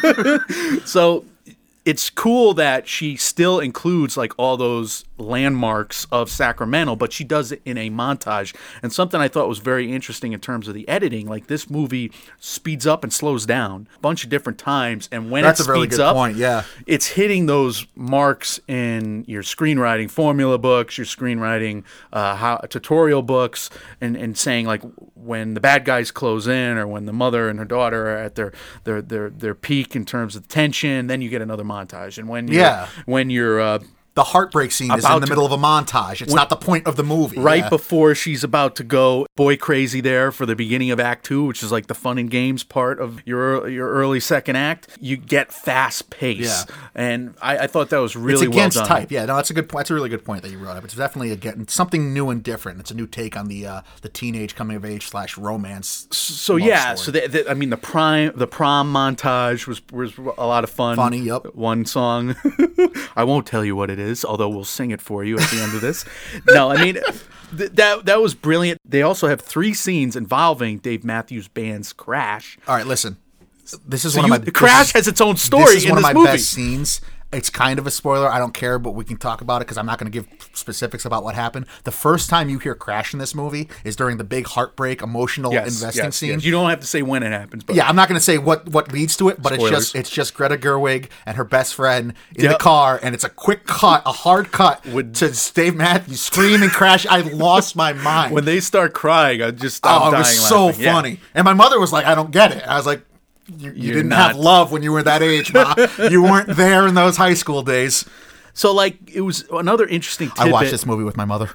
So it's cool that she still includes like all those landmarks of Sacramento, but she does it in a montage. And something I thought was very interesting in terms of the editing, like this movie speeds up and slows down a bunch of different times, and when That's it a really speeds good up, point, yeah. it's hitting those marks in your screenwriting formula books, your screenwriting uh, how, tutorial books, and, and saying like when the bad guys close in or when the mother and her daughter are at their their their, their peak in terms of tension, then you get another montage. And when you're, yeah. when you're uh, the heartbreak scene is in the to, middle of a montage. It's when, not the point of the movie. Right yeah. before she's about to go boy crazy there for the beginning of Act Two, which is like the fun and games part of your your early second act, you get fast pace. Yeah. And I, I thought that was really it's against well done. type. Yeah, no, that's a good point. That's a really good point that you brought up. It's definitely again something new and different. It's a new take on the uh, the teenage coming of age slash romance. So yeah, story. so the, the, I mean the prime the prom montage was was a lot of fun. Funny, yep. One song. I won't tell you what it is, although we'll sing it for you at the end of this. No, I mean th- that that was brilliant. They also have three scenes involving Dave Matthews Band's crash. All right, listen. This is So one you, of my Crash this, has its own story This is in one this of my movie. best scenes. It's kind of a spoiler. I don't care, but we can talk about it because I'm not going to give specifics about what happened. The first time you hear Crash in this movie is during the big heartbreak, emotional Yes, investing yes, scene. yes. You don't have to say when it happens. But Yeah, I'm not going to say what, what leads to it, but Spoilers. it's just it's just Greta Gerwig and her best friend in Yep. the car, and it's a quick cut, a hard cut With- to Dave Matthews scream and Crash. I lost my mind. when they start crying, I just stop oh, it dying was so laughing. Yeah. funny. And my mother was like, "I don't get it." I was like, "You, you You're didn't not- have love when you were that age, Ma. You weren't there in those high school days." So, like, it was another interesting tidbit. I watched this movie with my mother.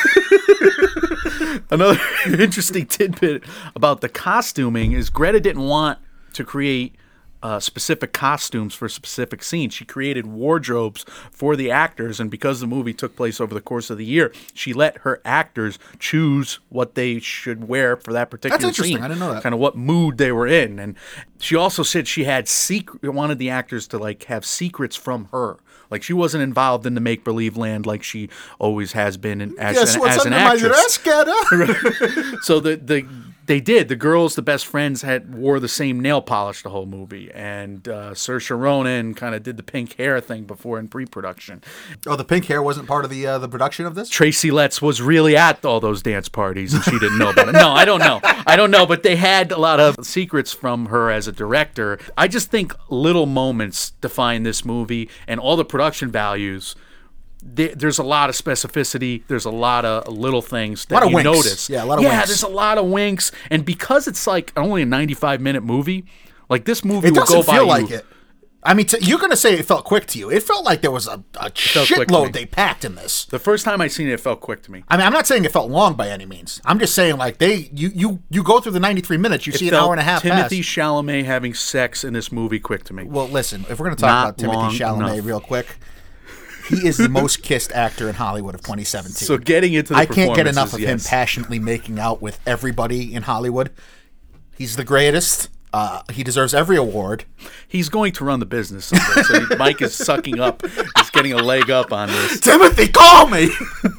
Another interesting tidbit about the costuming is Greta didn't want to create uh, specific costumes for specific scenes. She created wardrobes for the actors, and because the movie took place over the course of the year, she let her actors choose what they should wear for that particular That's interesting. scene. I didn't know that. Kind of what mood they were in. And she also said she had secret wanted the actors to like have secrets from her. Like she wasn't involved in the make believe land like she always has been in, as, Guess an, what's as an under my actress. dress, Greta? So the the they did. The girls, the best friends, had wore the same nail polish the whole movie, and uh, Saoirse Ronan kind of did the pink hair thing before in pre-production. Oh, the pink hair wasn't part of the uh, the production of this? Tracy Letts was really at all those dance parties, and she didn't know about it. No, I don't know. I don't know, but they had a lot of secrets from her as a director. I just think little moments define this movie, and all the production values. There- There's a lot of specificity. There's a lot of little things that Lot of you winks. notice. Yeah, a lot of yeah, winks. there's a lot of winks, and because it's like only a ninety-five minute movie, like this movie It will doesn't go by feel you. like it. I mean, t- you're going to say it felt quick to you. It felt like there was a, a quick to me. shitload they packed in this. The first time I seen it, it felt quick to me. I mean, I'm not saying it felt long by any means. I'm just saying, like, they you you, you go through the ninety-three minutes, you see an Felt hour and a half Timothy pass. Chalamet having sex in this movie quick to me. Well, listen, if we're going to talk Not about Timothy long Chalamet enough. real quick, he is the most kissed actor in Hollywood of twenty seventeen. So getting into the I can't get enough of performances, him yes. passionately making out with everybody in Hollywood. He's the greatest. Uh, he deserves every award. He's going to run the business someday. So he- Mike is sucking up. He's getting a leg up on this. Timothy, call me!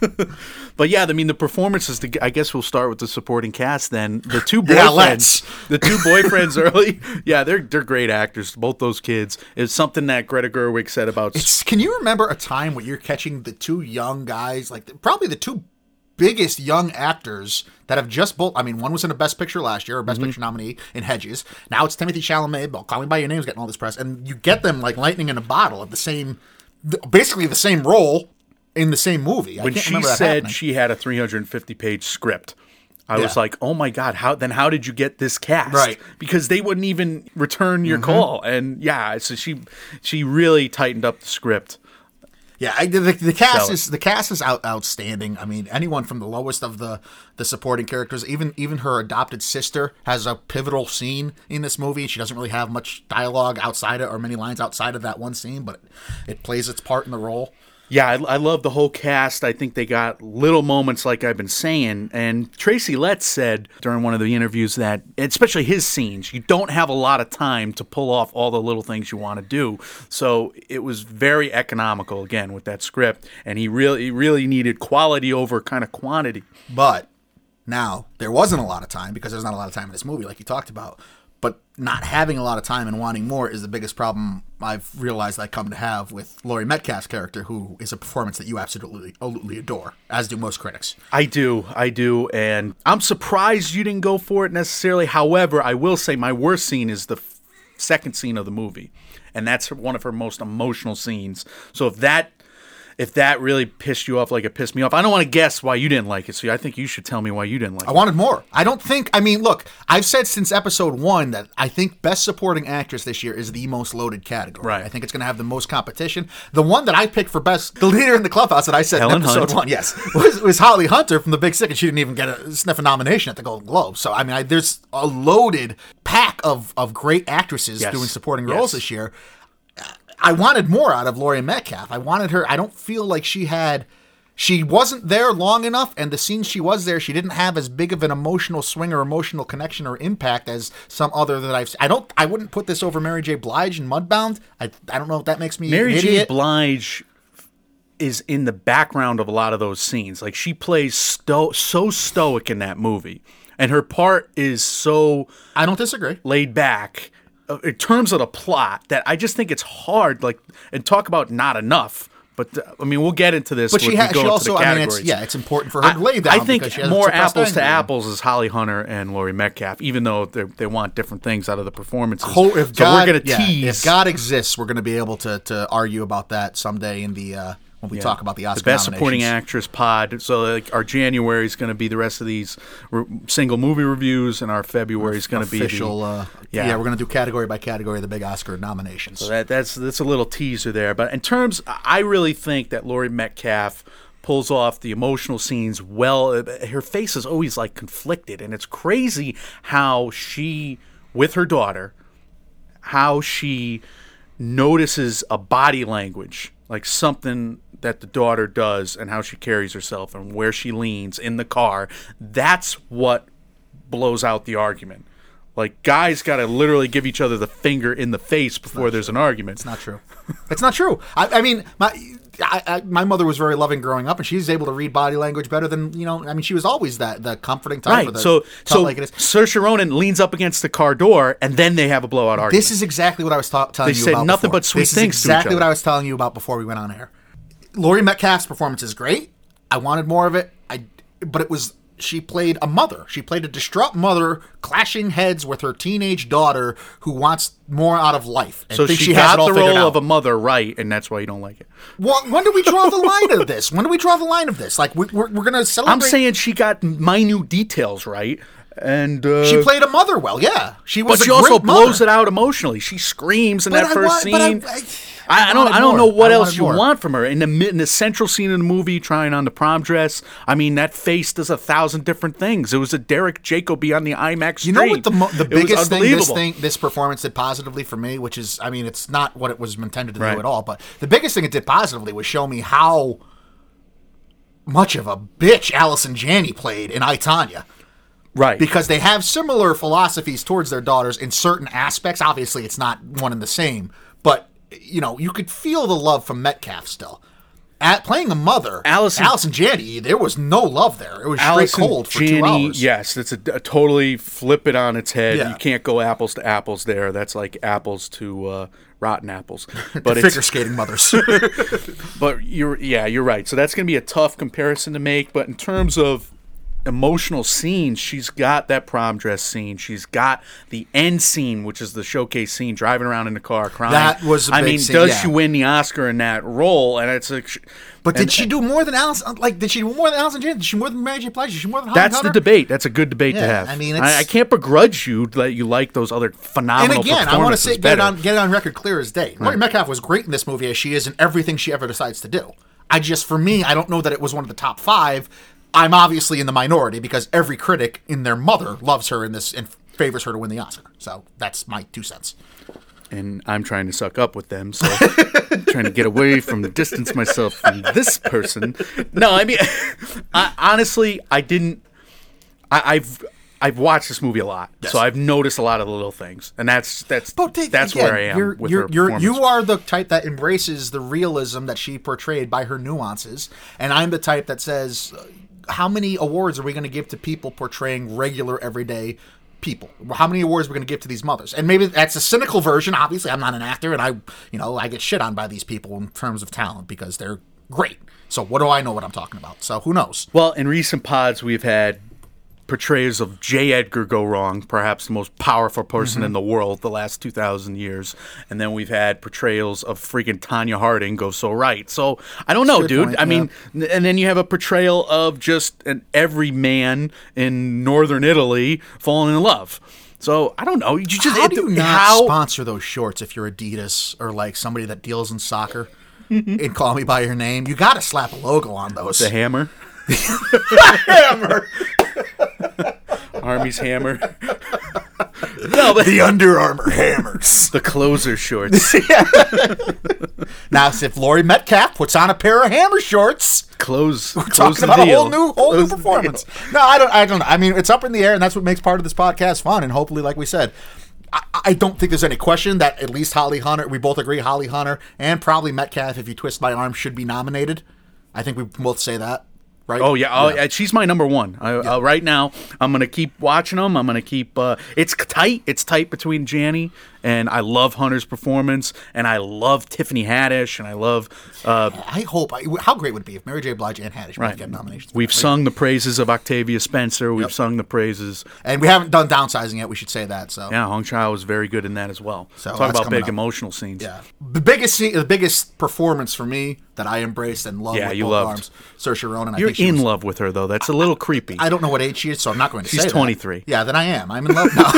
But yeah, I mean the performances. The, I guess we'll start with the supporting cast. Then the two Yeah, boyfriends, let's. the two boyfriends early. Yeah, they're they're great actors. Both those kids. It's something that Greta Gerwig said about. It's, can you remember a time where you're catching the two young guys, like probably the two biggest young actors that have just both, I mean, one was in a Best Picture last year, a Best Picture nominee in Hedges. Now it's Timothy Chalamet, but Call Me By Your Name is getting all this press. And you get them like lightning in a bottle at the same, basically the same role in the same movie. I when can't she remember that said happening. she had a three hundred fifty page script, I was Yeah. like, "Oh my god! How then? How did you get this cast?" Right. Because they wouldn't even return your call, and yeah, so she she really tightened up the script. Yeah, I, the, the cast So- is the cast is out, outstanding. I mean, anyone from the lowest of the, the supporting characters, even even her adopted sister has a pivotal scene in this movie. She doesn't really have much dialogue outside it or many lines outside of that one scene, but it, it plays its part in the role. Yeah, I, I love the whole cast. I think they got little moments, like I've been saying. And Tracy Letts said during one of the interviews that, especially his scenes, you don't have a lot of time to pull off all the little things you want to do. So it was very economical, again, with that script. And he really, he really needed quality over kind of quantity. But now there wasn't a lot of time because there's not a lot of time in this movie, like you talked about. But not having a lot of time and wanting more is the biggest problem I've realized I come to have with Laurie Metcalf's character, who is a performance that you absolutely, absolutely adore, as do most critics. I do, I do, and I'm surprised you didn't go for it necessarily. However, I will say my worst scene is the f- second scene of the movie, and that's one of her most emotional scenes. So if that if that really pissed you off like it pissed me off, I don't want to guess why you didn't like it. So I think you should tell me why you didn't like I it. wanted more. I don't think, I mean, look, I've said since episode one that I think Best Supporting Actress this year is the most loaded category. Right. I think it's going to have the most competition. The one that I picked for Best, the leader in the clubhouse that I said Helen in episode Hunt. one, yes, was, was Holly Hunter from The Big Sick, and she didn't even get a sniff a nomination at the Golden Globe. So, I mean, I, there's a loaded pack of, of great actresses Yes. doing supporting Yes. roles this year. I wanted more out of Laurie Metcalf. I wanted her. I don't feel like she had. She wasn't there long enough, and the scenes she was there, she didn't have as big of an emotional swing or emotional connection or impact as some other that I've. I don't. I wouldn't put this over Mary J. Blige in Mudbound. I. I don't know if that makes me Mary an J. idiot. Blige is in the background of a lot of those scenes. Like she plays sto- so stoic in that movie, and her part is so I don't disagree. laid back. uh, in terms of the plot, that I just think it's hard. Like, and talk about not enough. But uh, I mean, we'll get into this. But she, ha- she also, I mean, it's, yeah, it's important for her to lay down. I think she more apples to apples is Holly Hunter and Laurie Metcalf, even though they want different things out of the performances. Ho- if so God, we're going to yeah, tease. If God exists, we're going to be able to to argue about that someday in the uh, when we yeah. talk about the Oscar the best nominations. supporting actress pod. So like our January is going to be the rest of these re- single movie reviews, and our February is going to be official. The, uh, yeah. yeah, we're going to do category by category the big Oscar nominations. So that, that's that's a little teaser there. But in terms, I really think that Laurie Metcalf pulls off the emotional scenes well. Her face is always like conflicted, and it's crazy how she, with her daughter, how she notices a body language, like something that the daughter does and how she carries herself and where she leans in the car. That's what blows out the argument. Like, guys got to literally give each other the finger in the face before there's true. an argument. It's not true. It's not true. I, I mean, my I, I, my mother was very loving growing up, and she's able to read body language better than, you know, I mean, she was always that the comforting type. Right. Of the, so, so like it is. Saoirse Ronan leans up against the car door, and then they have a blowout argument. This is exactly what I was ta- telling they you said about nothing before. but sweet this things is to each exactly other. what I was telling you about before we went on air. Laurie Metcalf's performance is great. I wanted more of it. I, but it was... She played a mother. She played a distraught mother clashing heads with her teenage daughter who wants more out of life. And so thinks she, she got has it all the role out. of a mother right, and that's why you don't like it. Well, when do we draw the line of this? When do we draw the line of this? Like, we, we're, we're going to celebrate... I'm saying she got minute details right. And uh, she played a mother well, yeah. She was but a she also great mother. blows it out emotionally. She screams in but that I first want, scene. I, I, I, I don't. I more. don't know what I else you more. want from her in the in the central scene of the movie, trying on the prom dress. I mean, that face does a thousand different things. It was a Derek Jacobi on the IMAX. You know what the mo- the it biggest thing this thing this performance did positively for me, which is, I mean, it's not what it was intended to right. do at all, but the biggest thing it did positively was show me how much of a bitch Allison Janney played in I, Tonya. Right. Because they have similar philosophies towards their daughters in certain aspects. Obviously, it's not one and the same. But, you know, you could feel the love from Metcalf still. At playing a mother, Allison, Allison Janney, there was no love there. It was straight Allison cold for Janney, two hours. Yes, it's a, a totally flip it on its head. Yeah. You can't go apples to apples there. That's like apples to uh, rotten apples. But figure skating mothers. But you're yeah, you're right. So that's going to be a tough comparison to make. But in terms of emotional scenes, she's got that prom dress scene. She's got the end scene, which is the showcase scene, driving around in the car crying. That was a I big mean, scene, does yeah. she win the Oscar in that role? And it's like, but did and, she do more than Allison? Like, did she do more than Allison Janney? Did she more than Mary J. Blige? Did she more than Holly That's Hunter? the debate. That's a good debate yeah, to have. I mean, it's, I, I can't begrudge you that you like those other phenomenal. And again, I want to say get better. it on get it on record clear as day. Laurie Right. Metcalf was great in this movie as she is in everything she ever decides to do. I just, for me, I don't know that it was one of the top five. I'm obviously in the minority because every critic in their mother loves her in this and favors her to win the Oscar. So that's my two cents. And I'm trying to suck up with them, so I'm trying to get away from the distance myself from this person. No, I mean, I, honestly, I didn't. I, I've I've watched this movie a lot, yes. so I've noticed a lot of the little things, and that's that's but they, that's again, where I am you're, with you're, her you're, performance. You are the type that embraces the realism that she portrayed by her nuances, and I'm the type that says, how many awards are we going to give to people portraying regular, everyday people? How many awards are we going to give to these mothers? And maybe that's a cynical version. Obviously, I'm not an actor, and I, you know, I get shit on by these people in terms of talent because they're great. So what do I know what I'm talking about? So who knows? Well, in recent pods, we've had portrayals of J. Edgar go wrong, perhaps the most powerful person Mm-hmm. in the world the last two thousand years. And then we've had portrayals of freaking Tanya Harding go so right. So I don't know, Good dude. point, I yeah. mean, n- and then you have a portrayal of just an everyman in northern Italy falling in love. So I don't know. You just How it- do you not how- sponsor those shorts if you're Adidas or like somebody that deals in soccer and Call Me By Your Name? You got to slap a logo on those. the hammer, hammer. Army's hammer. No, but The Under Armour hammers. the closer shorts. Now, if Laurie Metcalf puts on a pair of hammer shorts, Close. we're close talking the about deal. a whole new, whole new Close the performance. deal. No, I don't. I don't know. I mean, it's up in the air, and that's what makes part of this podcast fun. And hopefully, like we said, I, I don't think there's any question that at least Holly Hunter, we both agree, Holly Hunter, and probably Metcalf, if you twist my arm, should be nominated. I think we both say that. right? Oh yeah, oh, yeah. She's my number one. I, yeah. uh, right now, I'm gonna keep watching them. I'm gonna keep. Uh, it's tight. It's tight between Janie and I love Hunter's performance, and I love Tiffany Haddish, and I love. Uh, I hope. How great would it be if Mary J. Blige and Haddish right. both get nominations? We've sung the praises of Octavia Spencer. We've yep. sung the praises, and we haven't done Downsizing yet. We should say that. So yeah, Hong Chau was very good in that as well. So talk about big up. emotional scenes. Yeah, the biggest scene, the biggest performance for me that I embraced and loved. Yeah, with you both loved. Arms, Saoirse Ronan. I You're think she in was, love with her though. That's a little creepy. I don't know what age she is, so I'm not going to she's say. She's twenty-three. That. Yeah, then I am. I'm in love now.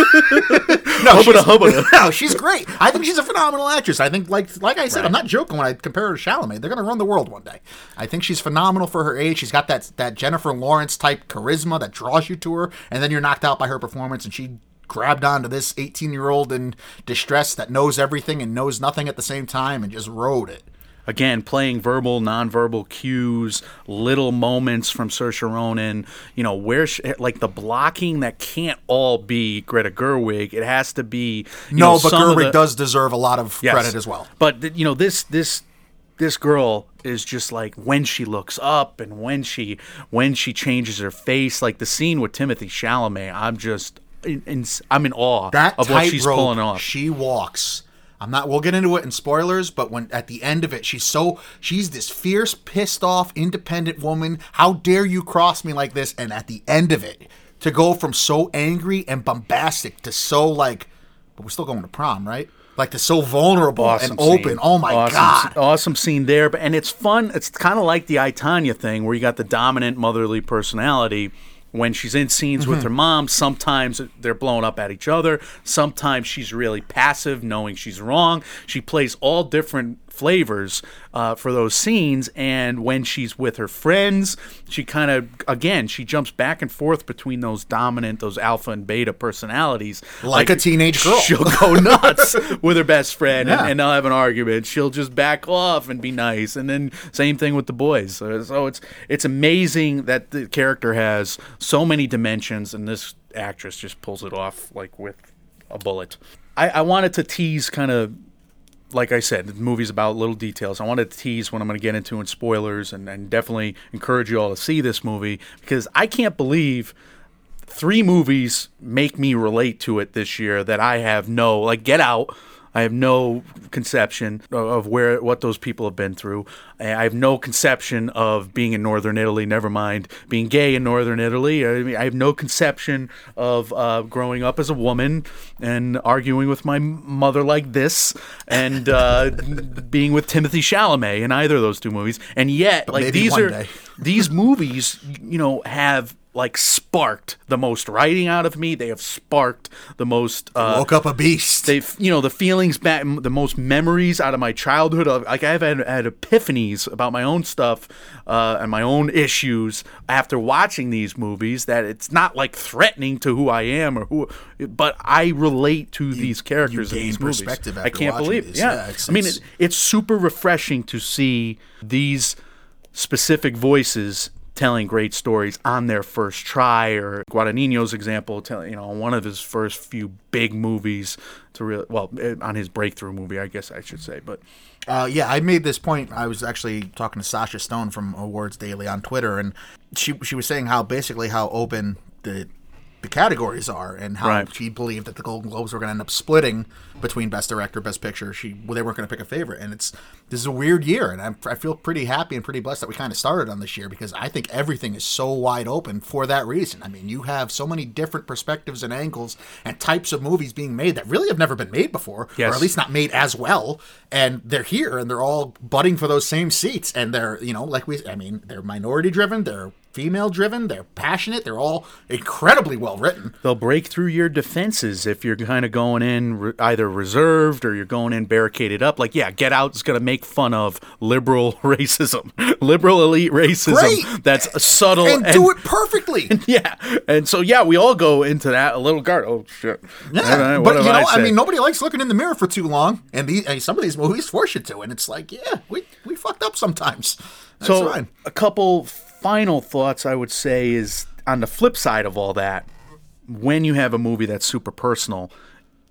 no, she's, hubba. no, she's great. I think she's a phenomenal actress. I think, like like I said, right. I'm not joking when I compare her to Chalamet. They're going to run the world one day. I think she's phenomenal for her age. She's got that that Jennifer Lawrence type charisma that draws you to her, and then you're knocked out by her performance, and she grabbed onto this eighteen-year-old in distress that knows everything and knows nothing at the same time and just rode it. Again, playing verbal, nonverbal cues, little moments from Saoirse Ronan. You know, where she, like the blocking that can't all be Greta Gerwig. It has to be. You no, know, but some Gerwig the, does deserve a lot of yes, credit as well. But you know, this this this girl is just like when she looks up and when she when she changes her face. Like the scene with Timothy Chalamet, I'm just in, in, I'm in awe that of what she's pulling off. She walks. I'm not. We'll get into it in spoilers, but when at the end of it, she's so she's this fierce, pissed off, independent woman. How dare you cross me like this? And at the end of it, to go from so angry and bombastic to so like, but we're still going to prom, right? Like to so vulnerable awesome and open. Scene. Oh my awesome, god, awesome scene there. But and it's fun. It's kind of like the I, Tonya thing, where you got the dominant motherly personality. When she's in scenes mm-hmm. with her mom, sometimes they're blowing up at each other. Sometimes she's really passive, knowing she's wrong. She plays all different flavors uh, for those scenes. And when she's with her friends, she kind of, again, she jumps back and forth between those dominant, those alpha and beta personalities. Like, like a teenage girl. She'll go nuts with her best friend yeah. and, and they'll have an argument. She'll just back off and be nice. And then same thing with the boys. So, so it's it's amazing that the character has so many dimensions, and this actress just pulls it off like with a bullet. I, I wanted to tease kind of, like I said, the movie's about little details. I wanted to tease what I'm going to get into in spoilers, and, and definitely encourage you all to see this movie, because I can't believe three movies make me relate to it this year that I have no, like Get Out, I have no conception of where what those people have been through. I have no conception of being in Northern Italy, never mind being gay in Northern Italy. I mean, I have no conception of uh, growing up as a woman and arguing with my mother like this and uh, being with Timothy Chalamet in either of those two movies. And yet, but like these are day. these movies, you know, have like sparked the most writing out of me. They have sparked the most uh, woke up a beast. They've, you know, the feelings back, the most memories out of my childhood. Like I've had, had epiphanies about my own stuff uh, and my own issues after watching these movies. That it's not like threatening to who I am or who, but I relate to you, these characters you in these movies. I can't believe it. These. Yeah, yeah it's, I mean, it's, it, it's super refreshing to see these specific voices telling great stories on their first try, or Guadagnino's example, tell, you know, one of his first few big movies to really, well, on his breakthrough movie, I guess I should say. But uh, yeah, I made this point. I was actually talking to Sasha Stone from Awards Daily on Twitter, and she she was saying how basically how open the the categories are, and how right. she believed that the Golden Globes were going to end up splitting between Best Director, Best Picture. She well, they weren't going to pick a favorite, and it's this is a weird year, and I'm, I feel pretty happy and pretty blessed that we kind of started on this year, because I think everything is so wide open for that reason. I mean, you have so many different perspectives and angles and types of movies being made that really have never been made before, yes. or at least not made as well, and they're here, and they're all butting for those same seats, and they're, you know, like we, I mean, they're minority driven, they're female driven, they're passionate, they're all incredibly well written. They'll break through your defenses if you're kind of going in re- either reserved or you're going in barricaded up. Like, yeah, Get Out is going to make fun of liberal racism, liberal elite racism. Great. That's subtle and, and do it perfectly. And, yeah, and so yeah, we all go into that a little guard. Oh shit! Yeah, what, what but you know, I, I mean, nobody likes looking in the mirror for too long, and these, and some of these movies force you to, and it's like, yeah, we we fucked up sometimes. That's so fine. A couple final thoughts I would say is on the flip side of all that, when you have a movie that's super personal,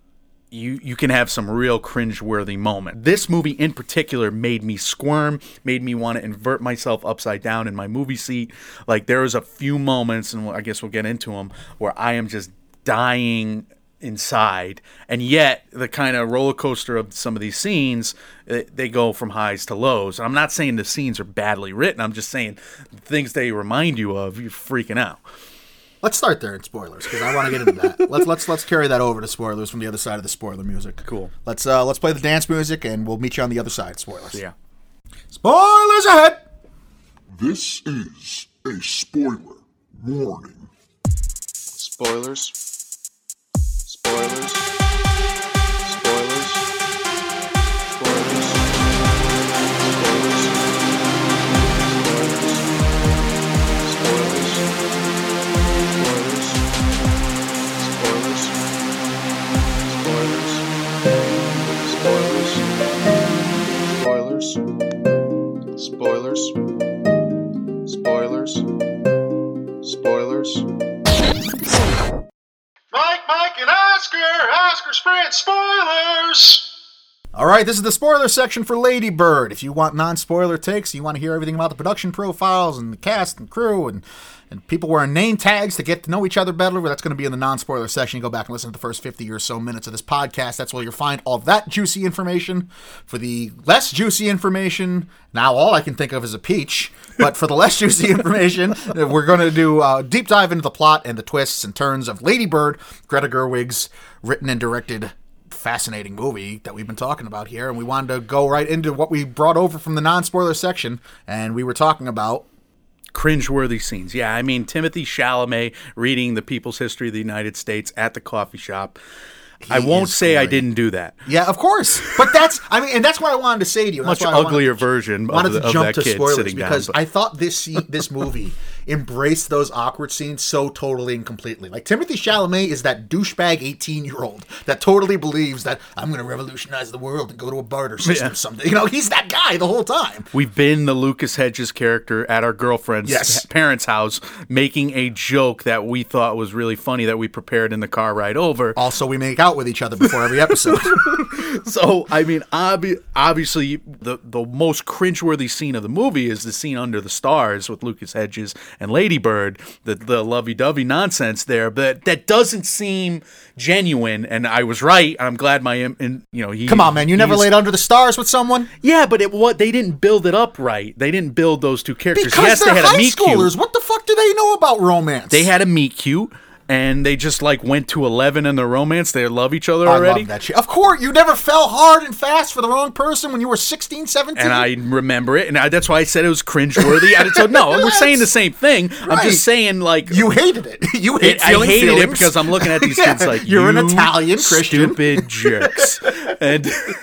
you you can have some real cringeworthy moment. This movie in particular made me squirm, made me want to invert myself upside down in my movie seat. Like, there was a few moments, and I guess we'll get into them, where I am just dying inside, and yet the kind of roller coaster of some of these scenes, they go from highs to lows. And I'm not saying the scenes are badly written. I'm just saying the things they remind you of, you're freaking out. Let's start there in spoilers, because I want to get into that. let's let's let's carry that over to spoilers from the other side of the spoiler music. Cool. Let's uh let's play the dance music, and we'll meet you on the other side. Spoilers. Yeah. Spoilers ahead. This is a spoiler warning. Spoilers. Spoilers. Spoilers. Spoilers. Spoilers. Spoilers. Spoilers. Mike, Mike, and Oscar! Oscar Sprint spoilers! All right, this is the spoiler section for Lady Bird. If you want non-spoiler takes, you want to hear everything about the production profiles and the cast and crew and, and people wearing name tags to get to know each other better, that's going to be in the non-spoiler section. You go back and listen to the first fifty or so minutes of this podcast. That's where you'll find all of that juicy information. For the less juicy information, now all I can think of is a peach. But for the less juicy information, we're going to do a deep dive into the plot and the twists and turns of Lady Bird, Greta Gerwig's written and directed fascinating movie that we've been talking about here, and we wanted to go right into what we brought over from the non-spoiler section, and we were talking about cringeworthy scenes. Yeah, I mean, Timothy Chalamet reading The People's History of the United States at the coffee shop. He I won't say great. I didn't do that. Yeah, of course. But that's, I mean, and that's what I wanted to say to you. Much uglier wanted, version wanted of, to of jump that to kid spoilers sitting because down. I thought this scene, this movie embraced those awkward scenes so totally and completely. Like, Timothy Chalamet is that douchebag eighteen-year-old that totally believes that I'm going to revolutionize the world and go to a barter system yeah. someday. You know, he's that guy the whole time. We've been the Lucas Hedges character at our girlfriend's yes. parents' house making a joke that we thought was really funny that we prepared in the car ride over. Also, we make out with each other before every episode. So, I mean, obvi- obviously, the, the most cringeworthy scene of the movie is the scene under the stars with Lucas Hedges and Lady Bird, the, the lovey-dovey nonsense there, but that doesn't seem genuine, and I was right. I'm glad my, in, you know, he... Come on, man, you never laid under the stars with someone? Yeah, but it what they didn't build it up right. They didn't build those two characters. Because yes, they're they had high a meet schoolers. cute. What the fuck do they know about romance? They had a meet cute. And they just, like, went to eleven in their romance. They love each other already. I love that shit. Of course, you never fell hard and fast for the wrong person when you were sixteen, seventeen. And I remember it, and I, that's why I said it was cringeworthy. I, so, no, we're saying the same thing. Right. I'm just saying, like... You hated it. You hate it, feeling I hated feelings. it because I'm looking at these yeah, kids like, you're you an Italian Christian. stupid jerks. And...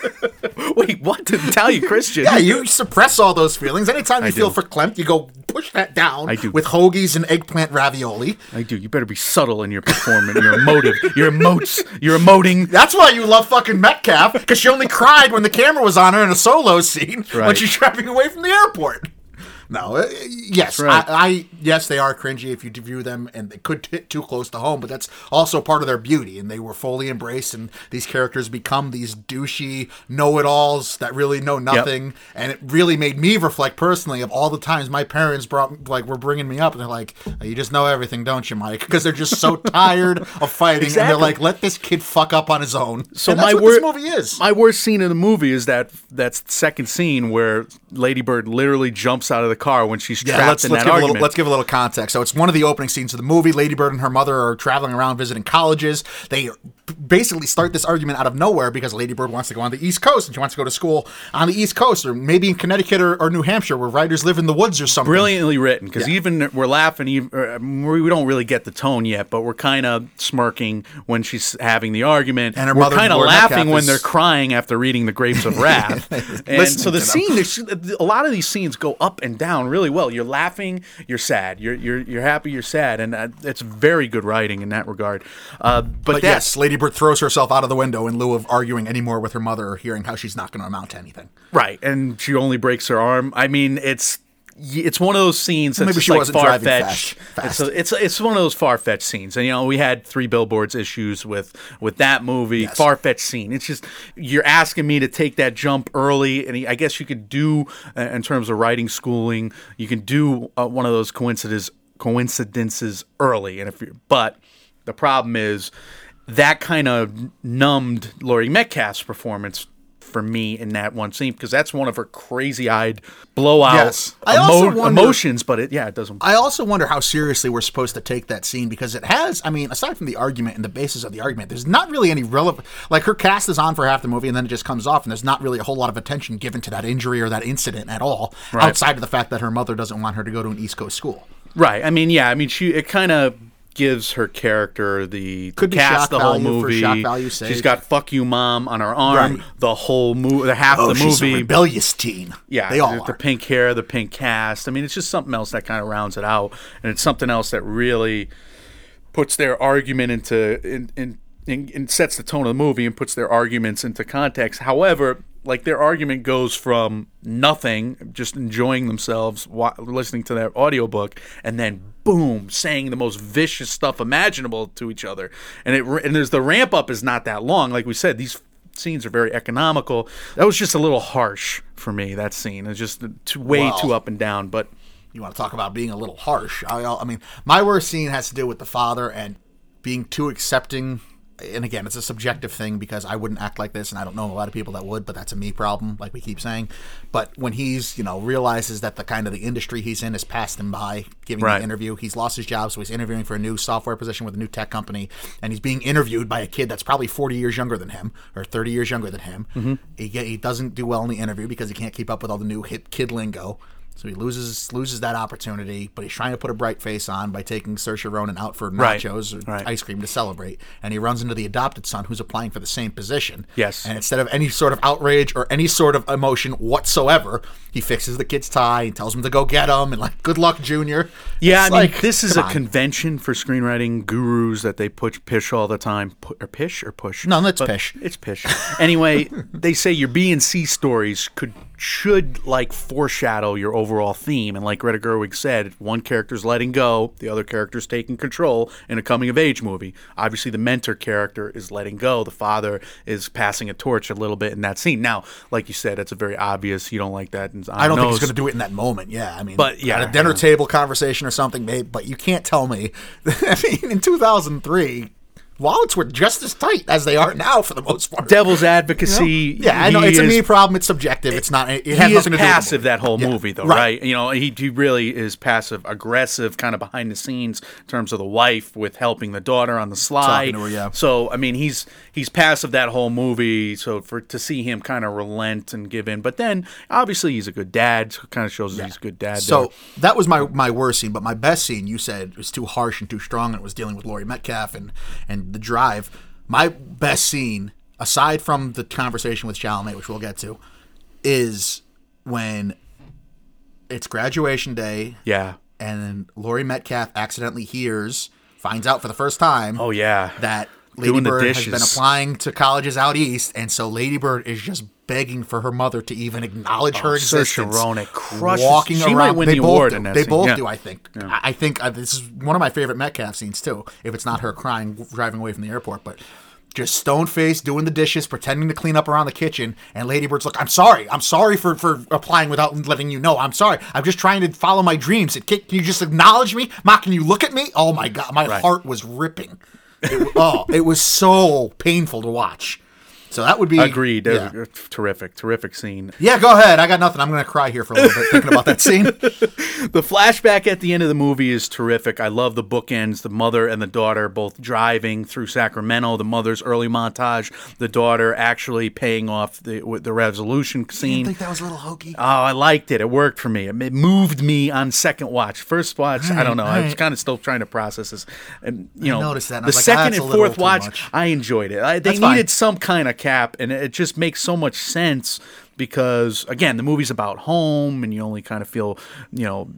Wait, what? An Italian Christian? Yeah, you suppress all those feelings. Anytime you I feel do. verklempt, you go push that down I do. with hoagies and eggplant ravioli. I do. You better be subtle in your performance. Your emotive. Your emotes. You're emoting. That's why you love fucking Metcalf, because she only cried when the camera was on her in a solo scene right. when she's driving away from the airport. No, uh, yes, right. I, I yes, they are cringy if you view them, and they could hit too close to home, but that's also part of their beauty, and they were fully embraced, and these characters become these douchey know-it-alls that really know nothing, yep. and it really made me reflect personally of all the times my parents brought, like, were bringing me up, and they're like, you just know everything, don't you, Mike? Because they're just so tired of fighting, exactly. and they're like, let this kid fuck up on his own. So and that's my what wor- this movie is. My worst scene in the movie is that that second scene where Lady Bird literally jumps out of the car when she's trapped yeah, let's, in let's that give argument. A little, let's give a little context. So it's one of the opening scenes of the movie. Lady Bird and her mother are traveling around visiting colleges. They basically start this argument out of nowhere because Lady Bird wants to go on the East Coast and she wants to go to school on the East Coast, or maybe in Connecticut or, or New Hampshire where writers live in the woods or something. Brilliantly written, because yeah. even we're laughing, even, we don't really get the tone yet, but we're kind of smirking when she's having the argument. And her we're mother, kind of Lord laughing Metcalf, when is... they're crying after reading The Grapes of Wrath. And so the scene, a lot of these scenes go up and down really well. You're laughing, you're sad, you're you're you're happy, you're sad, and uh, it's very good writing in that regard. Uh, but but yes, Lady Bird throws herself out of the window in lieu of arguing anymore with her mother or hearing how she's not going to amount to anything. Right, and she only breaks her arm. I mean, it's y- it's one of those scenes that's Maybe just she like wasn't far driving fetched. fast- It's fast. a, it's a, it's one of those far fetched scenes, and you know we had Three Billboards issues with with that movie. Yes. Far fetched scene. It's just you're asking me to take that jump early, and I guess you could do uh, in terms of writing schooling, you can do uh, one of those coincidences coincidences early, and if you but the problem is that kind of numbed Laurie Metcalf's performance for me in that one scene because that's one of her crazy-eyed blowout Yes. I also emo- wonder- emotions, but it yeah it doesn't. I also wonder how seriously we're supposed to take that scene because it has, I mean, aside from the argument and the basis of the argument, there's not really any relevant, like her cast is on for half the movie and then it just comes off and there's not really a whole lot of attention given to that injury or that incident at all, Right. outside of the fact that her mother doesn't want her to go to an East Coast school. Right. I mean, yeah. I mean, she it kind of gives her character the Could be cast shock the whole value for movie. shock value's sake. She's got "fuck you, mom" on her arm. Right. The whole movie, the half Oh, the she's a movie. rebellious teen. Yeah, they all the, are. the pink hair, the pink cast. I mean, it's just something else that kind of rounds it out, and it's something else that really puts their argument into in, in, in, and sets the tone of the movie and puts their arguments into context. However, like their argument goes from nothing, just enjoying themselves, wa- listening to their audiobook, and then boom, saying the most vicious stuff imaginable to each other. And it and there's the ramp up is not that long. Like we said, these scenes are very economical. That was just a little harsh for me. That scene it's just too, way Wow. too up and down. But You want to talk about being a little harsh. I, I mean, my worst scene has to do with the father and being too accepting. And again, it's a subjective thing because I wouldn't act like this, and I don't know a lot of people that would, but that's a me problem, like we keep saying. But when he's, you know, realizes that the kind of the industry he's in has passed him by, giving Right. the interview, he's lost his job, so he's interviewing for a new software position with a new tech company, and he's being interviewed by a kid that's probably forty years younger than him, or thirty years younger than him. Mm-hmm. He, get- he doesn't do well in the interview because he can't keep up with all the new hit kid lingo. So he loses loses that opportunity, but he's trying to put a bright face on by taking Saoirse Ronan out for Right. nachos or Right. ice cream to celebrate. And he runs into the adopted son who's applying for the same position. Yes. And instead of any sort of outrage or any sort of emotion whatsoever, he fixes the kid's tie and tells him to go get him and like, good luck, Junior. yeah, It's I mean, like, this is come a on. convention for screenwriting gurus that they push pish all the time. Pu- or pish or push? No, that's But pish. It's pish. Anyway, they say your B and C stories could should like foreshadow your overall theme, and like Greta Gerwig said, one character's letting go, the other character's taking control in a coming of age movie. Obviously, the mentor character is letting go, the father is passing a torch a little bit in that scene. Now, like you said, it's a very obvious. You don't like that. And I don't think he's going to do it in that moment. Yeah, I mean, But, yeah, at a dinner yeah. table conversation or something, maybe. But you can't tell me. I mean, in two thousand three, wallets were just as tight as they are now for the most part. Devil's advocacy. Yeah, I know he it's a is- me problem. It's subjective. It's not. It, it has he is nothing to do with the passive movie. that whole Yeah, movie though, right. right. You know, he, he really is passive aggressive, kind of behind the scenes in terms of the wife with helping the daughter on the slide. Talking to her, yeah. So I mean, he's he's passive that whole movie. So for to see him kind of relent and give in, but then obviously he's a good dad. So it kind of shows that he's a good dad. So there. that was my my worst scene, but my best scene you said was too harsh and too strong, and it was dealing with Laurie Metcalf and and the drive. My best scene, aside from the conversation with Chalamet, which we'll get to, is when it's graduation day yeah. and then Laurie Metcalf accidentally hears, finds out for the first time Oh yeah. that Lady Doing the Bird has dishes. been applying to colleges out east, and so Lady Bird is just begging for her mother to even acknowledge her Saoirse existence. Ronan crushes- walking she around. might win they the both award do. in that They scene, both yeah. do. I think. I I think uh, this is one of my favorite Metcalf scenes too. If it's not her crying driving away from the airport, but. Just stone faced, doing the dishes, pretending to clean up around the kitchen, and Lady Bird's like, I'm sorry. I'm sorry for, for applying without letting you know. I'm sorry. I'm just trying to follow my dreams. Can, can you just acknowledge me? Ma, can you look at me? Oh my God. My Right. heart was ripping. It, wa- oh, it was so painful to watch. So that would be. Agreed. That Yeah. was a terrific, terrific scene. Yeah, go ahead. I got nothing. I'm going to cry here for a little bit thinking about that scene. The flashback at the end of the movie is terrific. I love the bookends, the mother and the daughter both driving through Sacramento, the mother's early montage, the daughter actually paying off the with the resolution I scene. think that was a little hokey. Oh, I liked it. It worked for me. It it moved me on second watch. First watch, I don't know. I was right. kind of still trying to process this. And you I know, noticed that, and I the was like, second "That's a and little fourth too watch, much." I enjoyed it. I, they That's fine. needed some kind of cap, and it just makes so much sense because again, the movie's about home, and you only kind of feel, you know,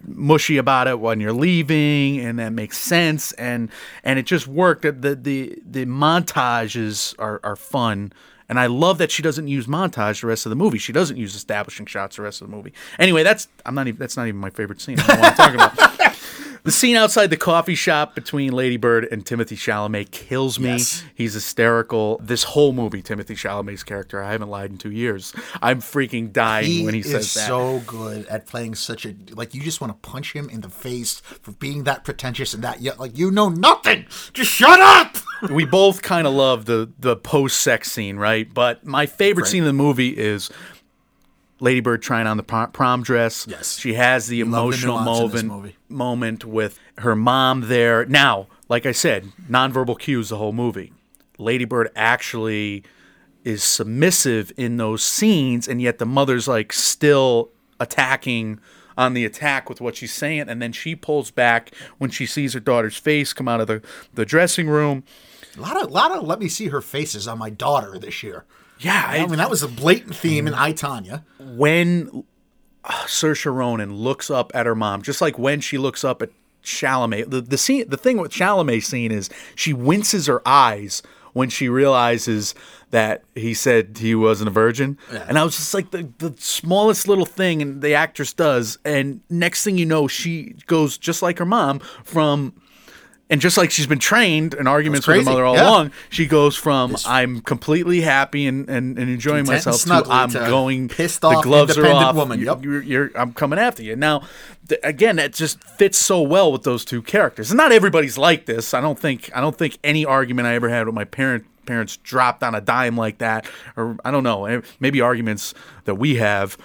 mushy about it when you're leaving, and that makes sense, and and it just worked. The the the montages are are fun. And I love that she doesn't use montage the rest of the movie. She doesn't use establishing shots the rest of the movie. Anyway, that's I'm not even that's not even my favorite scene. I don't know what I'm talking about. The scene outside the coffee shop between Lady Bird and Timothée Chalamet kills me. Yes. He's hysterical. This whole movie, Timothée Chalamet's character, I haven't lied in two years. I'm freaking dying He when he is says that. so good at playing such a like. You just want to punch him in the face for being that pretentious and that yeah, like you know nothing. Just shut up. We both kind of love the the post sex scene, right? But my favorite Right. scene in the movie is Lady Bird trying on the prom, prom dress. Yes. She has the love the emotional nuance in this moment movie. moment with her mom there. Now, like I said, nonverbal cues the whole movie. Lady Bird actually is submissive in those scenes, and yet the mother's like still attacking on the attack with what she's saying, and then she pulls back when she sees her daughter's face come out of the, the dressing room. A lot of, lot of let me see her faces on my daughter this year. Yeah, I mean, that was a blatant theme in I, Tonya. when uh, Saoirse Ronan looks up at her mom, just like when she looks up at Chalamet, the the scene, the thing with Chalamet's scene is she winces her eyes when she realizes that he said he wasn't a virgin, Yeah. and I was just like the the smallest little thing, and the actress does, and next thing you know, she goes just like her mom from. And just like she's been trained in arguments with her crazy, mother all yeah. along, she goes from I'm completely happy and, and, and enjoying Content and myself to snuggly I'm to going pissed the off, gloves are independent off. woman, you- yep. You're, you're, I'm coming after you. Now, th- again, that just fits so well with those two characters. And not everybody's like this. I don't think I don't think any argument I ever had with my parent parents dropped on a dime like that. Or I don't know, maybe arguments that we have.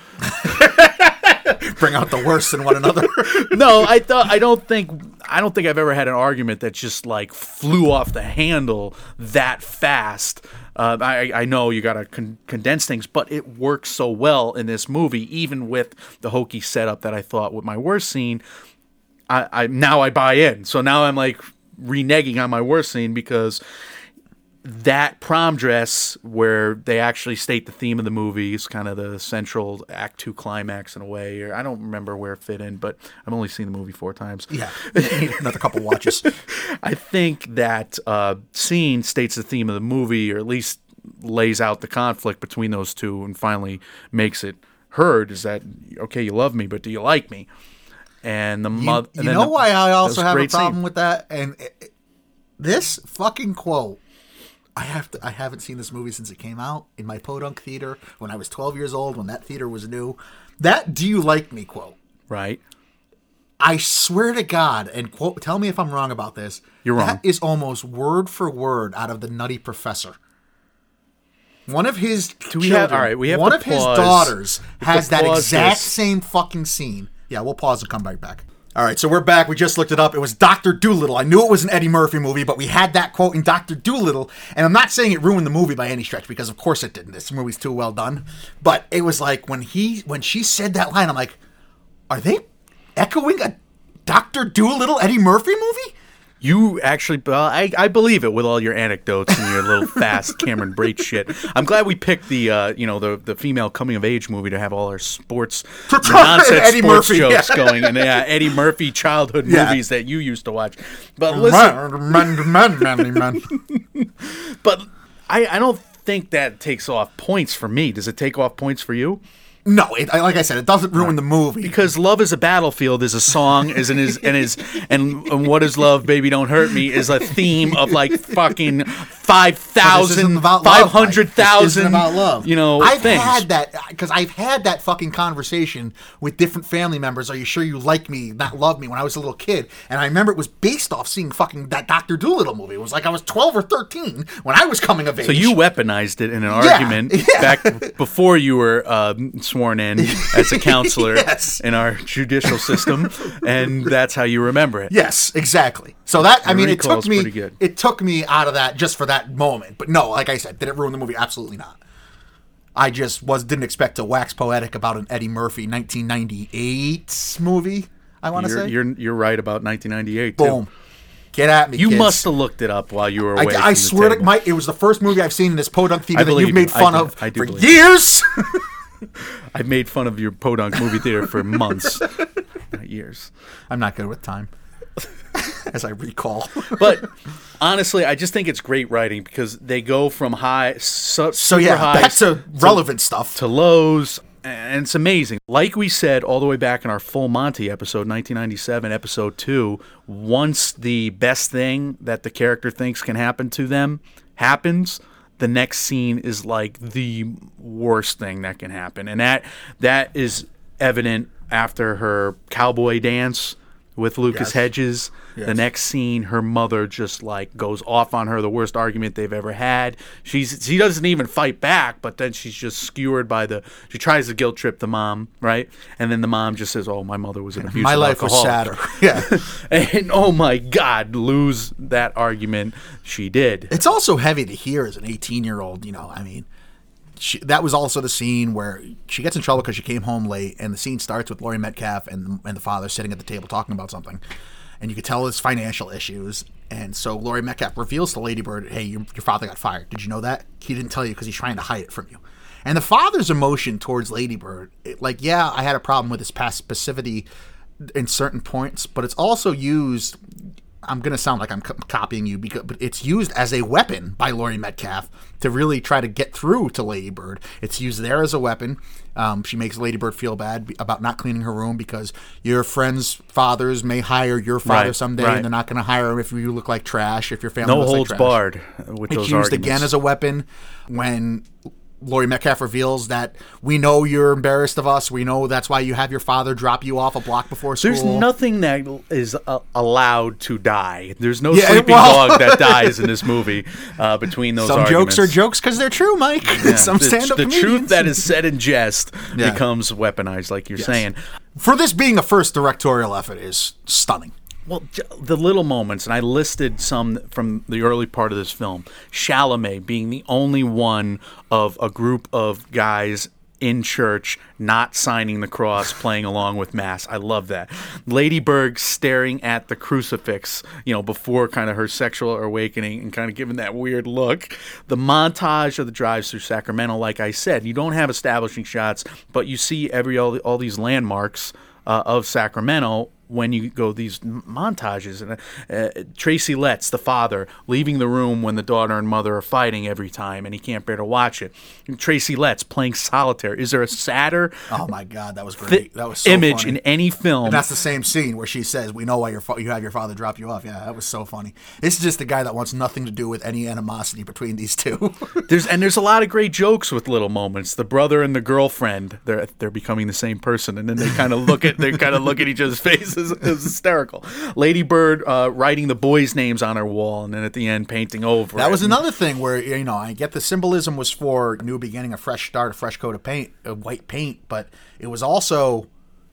Bring out the worst in one another. No, I thought I don't think I don't think I've ever had an argument that just like flew off the handle that fast. Uh, I I know you got to con- condense things, but it works so well in this movie, even with the hokey setup that I thought with my worst scene. I, I now I buy in, so now I'm like reneging on my worst scene because that prom dress where they actually state the theme of the movie is kind of the central act two climax in a way, or I don't remember where it fit in, but I've only seen the movie four times. Yeah, another couple watches. I think that uh, scene states the theme of the movie, or at least lays out the conflict between those two and finally makes it heard, is that, okay, you love me, but do you like me? And the mother... You, you know the, why I also have a great problem scene. with that? And it, it- this fucking quote, I have to. I haven't seen this movie since it came out in my podunk theater when I was twelve years old, when that theater was new. That "Do you like me?" quote. Right. I swear to God, and quote, tell me if I'm wrong about this. You're wrong. That is almost word for word out of The Nutty Professor. One of his we children, have- all right, we have one to of his pause. daughters We has have to that pause exact this. same fucking scene. Yeah, we'll pause and come right back. All right, so we're back. We just looked it up. It was Doctor Dolittle. I knew it was an Eddie Murphy movie, but we had that quote in Doctor Dolittle, and I'm not saying it ruined the movie by any stretch, because of course it didn't. This movie's too well done. But it was like when he when she said that line, I'm like, are they echoing a Doctor Dolittle Eddie Murphy movie? You actually, uh, I, I believe it with all your anecdotes and your little fast Cameron Brate shit. I'm glad we picked the, uh, you know, the the female coming of age movie to have all our sports nonsense Eddie sports Murphy, jokes yeah. going, and yeah, Eddie Murphy childhood Yeah. movies that you used to watch. But listen, Man, man, man, man. but I, I don't think that takes off points for me. Does it take off points for you? No, it, like I said, it doesn't ruin the movie. Because Love is a Battlefield is a song, is and is and is and, and What is Love, Baby Don't Hurt Me is a theme of like fucking five thousand, five hundred thousand, about love. you know, I've things. had that because I've had that fucking conversation with different family members. Are you sure you like me, not love me? When I was a little kid, and I remember it was based off seeing fucking that Doctor Dolittle movie. It was like I was twelve or thirteen when I was coming of age. So you weaponized it in an Yeah, argument yeah. back before you were uh, sworn in as a counselor Yes. in our judicial system, and that's how you remember it. Yes, exactly. So that I Your mean, it recall's took me pretty good. it took me out of that just for that moment. But no, like I said, did it ruin the movie? Absolutely not. I just was didn't expect to wax poetic about an Eddie Murphy nineteen ninety-eight movie. I want to You're, say. you're you're right about nineteen ninety-eight. Too. Boom. Get at me, You kids. must have looked it up while you were I, away. I from the swear to table. Mike, it was the first movie I've seen in this podunk theater I that believe you've made you. I fun do- of I do for believe you. years. I've made fun of your podunk movie theater for months. years. I'm not good with time, as I recall. But honestly, I just think it's great writing because they go from high, su- So super yeah, high back to relevant stuff. to lows, and it's amazing. Like we said all the way back in our Full Monty episode, nineteen ninety-seven, episode two, once the best thing that the character thinks can happen to them happens, the next scene is like the worst thing that can happen. And that that is evident after her cowboy dance with Lucas Yes. Hedges. Yes. The next scene, her mother just like goes off on her, the worst argument they've ever had. She's she doesn't even fight back, but then she's just skewered by the. She tries to guilt trip the mom, right? And then the mom just says, "Oh, my mother was an abusive My life was alcoholic." sadder. Yeah. And oh my God, lose that argument. She did. It's also heavy to hear as an eighteen-year-old, you know, I mean, she, that was also the scene where she gets in trouble because she came home late, and the scene starts with Laurie Metcalf and, and the father sitting at the table talking about something. And you could tell it's financial issues. And so Laurie Metcalf reveals to Lady Bird, hey, your, your father got fired. Did you know that? He didn't tell you because he's trying to hide it from you. And the father's emotion towards Lady Bird, it, like, yeah, I had a problem with his past passivity in certain points, but it's also used... I'm going to sound like I'm co- copying you, because, but it's used as a weapon by Laurie Metcalf to really try to get through to Lady Bird. It's used there as a weapon. Um, she makes Lady Bird feel bad about not cleaning her room because your friends' fathers may hire your father Right, someday, right. and they're not going to hire him if you look like trash, if your family No looks holds like trash. barred with It's those used arguments. again as a weapon when Laurie Metcalf reveals that we know you're embarrassed of us. We know that's why you have your father drop you off a block before school. There's nothing that is uh, allowed to die. There's no Yeah, sleeping well- dog that dies in this movie uh, between those Some arguments. jokes are jokes because they're true, Mike. Yeah, Some the, stand-up the comedians. truth that is said in jest Yeah. becomes weaponized, like you're Yes. saying. For this being a first directorial effort is stunning. Well, j- the little moments, and I listed some from the early part of this film. Chalamet being the only one of a group of guys in church not signing the cross, playing along with Mass. I love that. Lady Bird staring at the crucifix, you know, before kind of her sexual awakening and kind of giving that weird look. The montage of the drives through Sacramento, like I said, you don't have establishing shots, but you see every all, all these landmarks uh, of Sacramento when you go these montages. And uh, Tracy Letts, the father, leaving the room when the daughter and mother are fighting every time, and he can't bear to watch it. And Tracy Letts playing solitaire. Is there a sadder Oh my God, that was great. th- that was so image funny. in any film? And that's the same scene where she says, "We know why your fa- you have your father drop you off." Yeah, that was so funny. This is just a guy that wants nothing to do with any animosity between these two. There's and there's a lot of great jokes with little moments. The brother and the girlfriend, they're they're becoming the same person, and then they kind of look at they kind of look at each other's faces. It's hysterical. Lady Bird uh, writing the boys' names on her wall, and then at the end painting over. That it. was another thing where, you know, I get the symbolism was for new beginning, a fresh start, a fresh coat of paint, of white paint, but it was also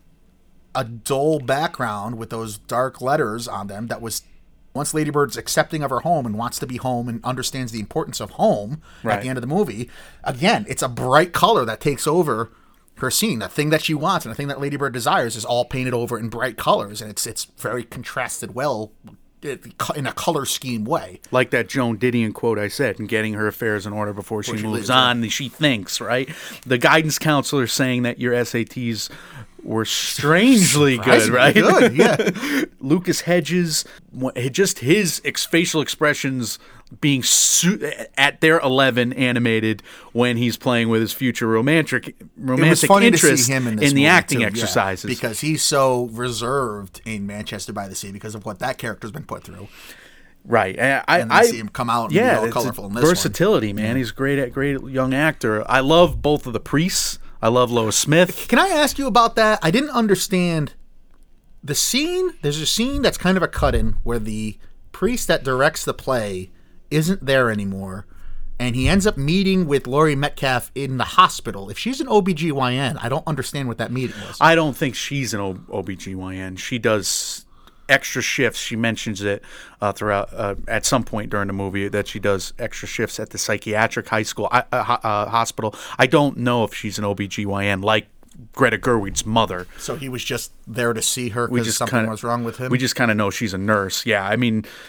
a dull background with those dark letters on them that was, once Lady Bird's accepting of her home and wants to be home and understands the importance of home at Right. the end of the movie, again, it's a bright color that takes over her scene. The thing that she wants and the thing that Lady Bird desires is all painted over in bright colors, and it's it's very contrasted well in a color scheme way. Like that Joan Didion quote I said, and getting her affairs in order before she she moves leaves, on. She thinks, right? The guidance counselor saying that your S A Ts were strangely good, Surprisingly right? good, yeah. Lucas Hedges, wh- just his ex- facial expressions being su- at their eleven animated when he's playing with his future romantic It was romantic funny to interest see him in, this the movie, acting too, yeah, exercises. because he's so reserved in Manchester by the Sea because of what that character's been put through. Right, I, I, And then I see him come out and yeah, be all it's colorful a in this one. versatility, man. He's great at great young actor. I love both of the priests. I love Lois Smith. Can I ask you about that? I didn't understand the scene. There's a scene that's kind of a cut-in where the priest that directs the play isn't there anymore, and he ends up meeting with Laurie Metcalf in the hospital. If she's an O B G Y N, I don't understand what that meeting was. I don't think she's an o- O B G Y N. She does extra shifts. She mentions it uh, throughout uh, at some point during the movie that she does extra shifts at the psychiatric high school uh, uh, uh, hospital. I don't know if she's an O B G Y N like Greta Gerwig's mother. So he was just there to see her We because just something kinda, was wrong with him? We just kind of know she's a nurse. Yeah, I mean,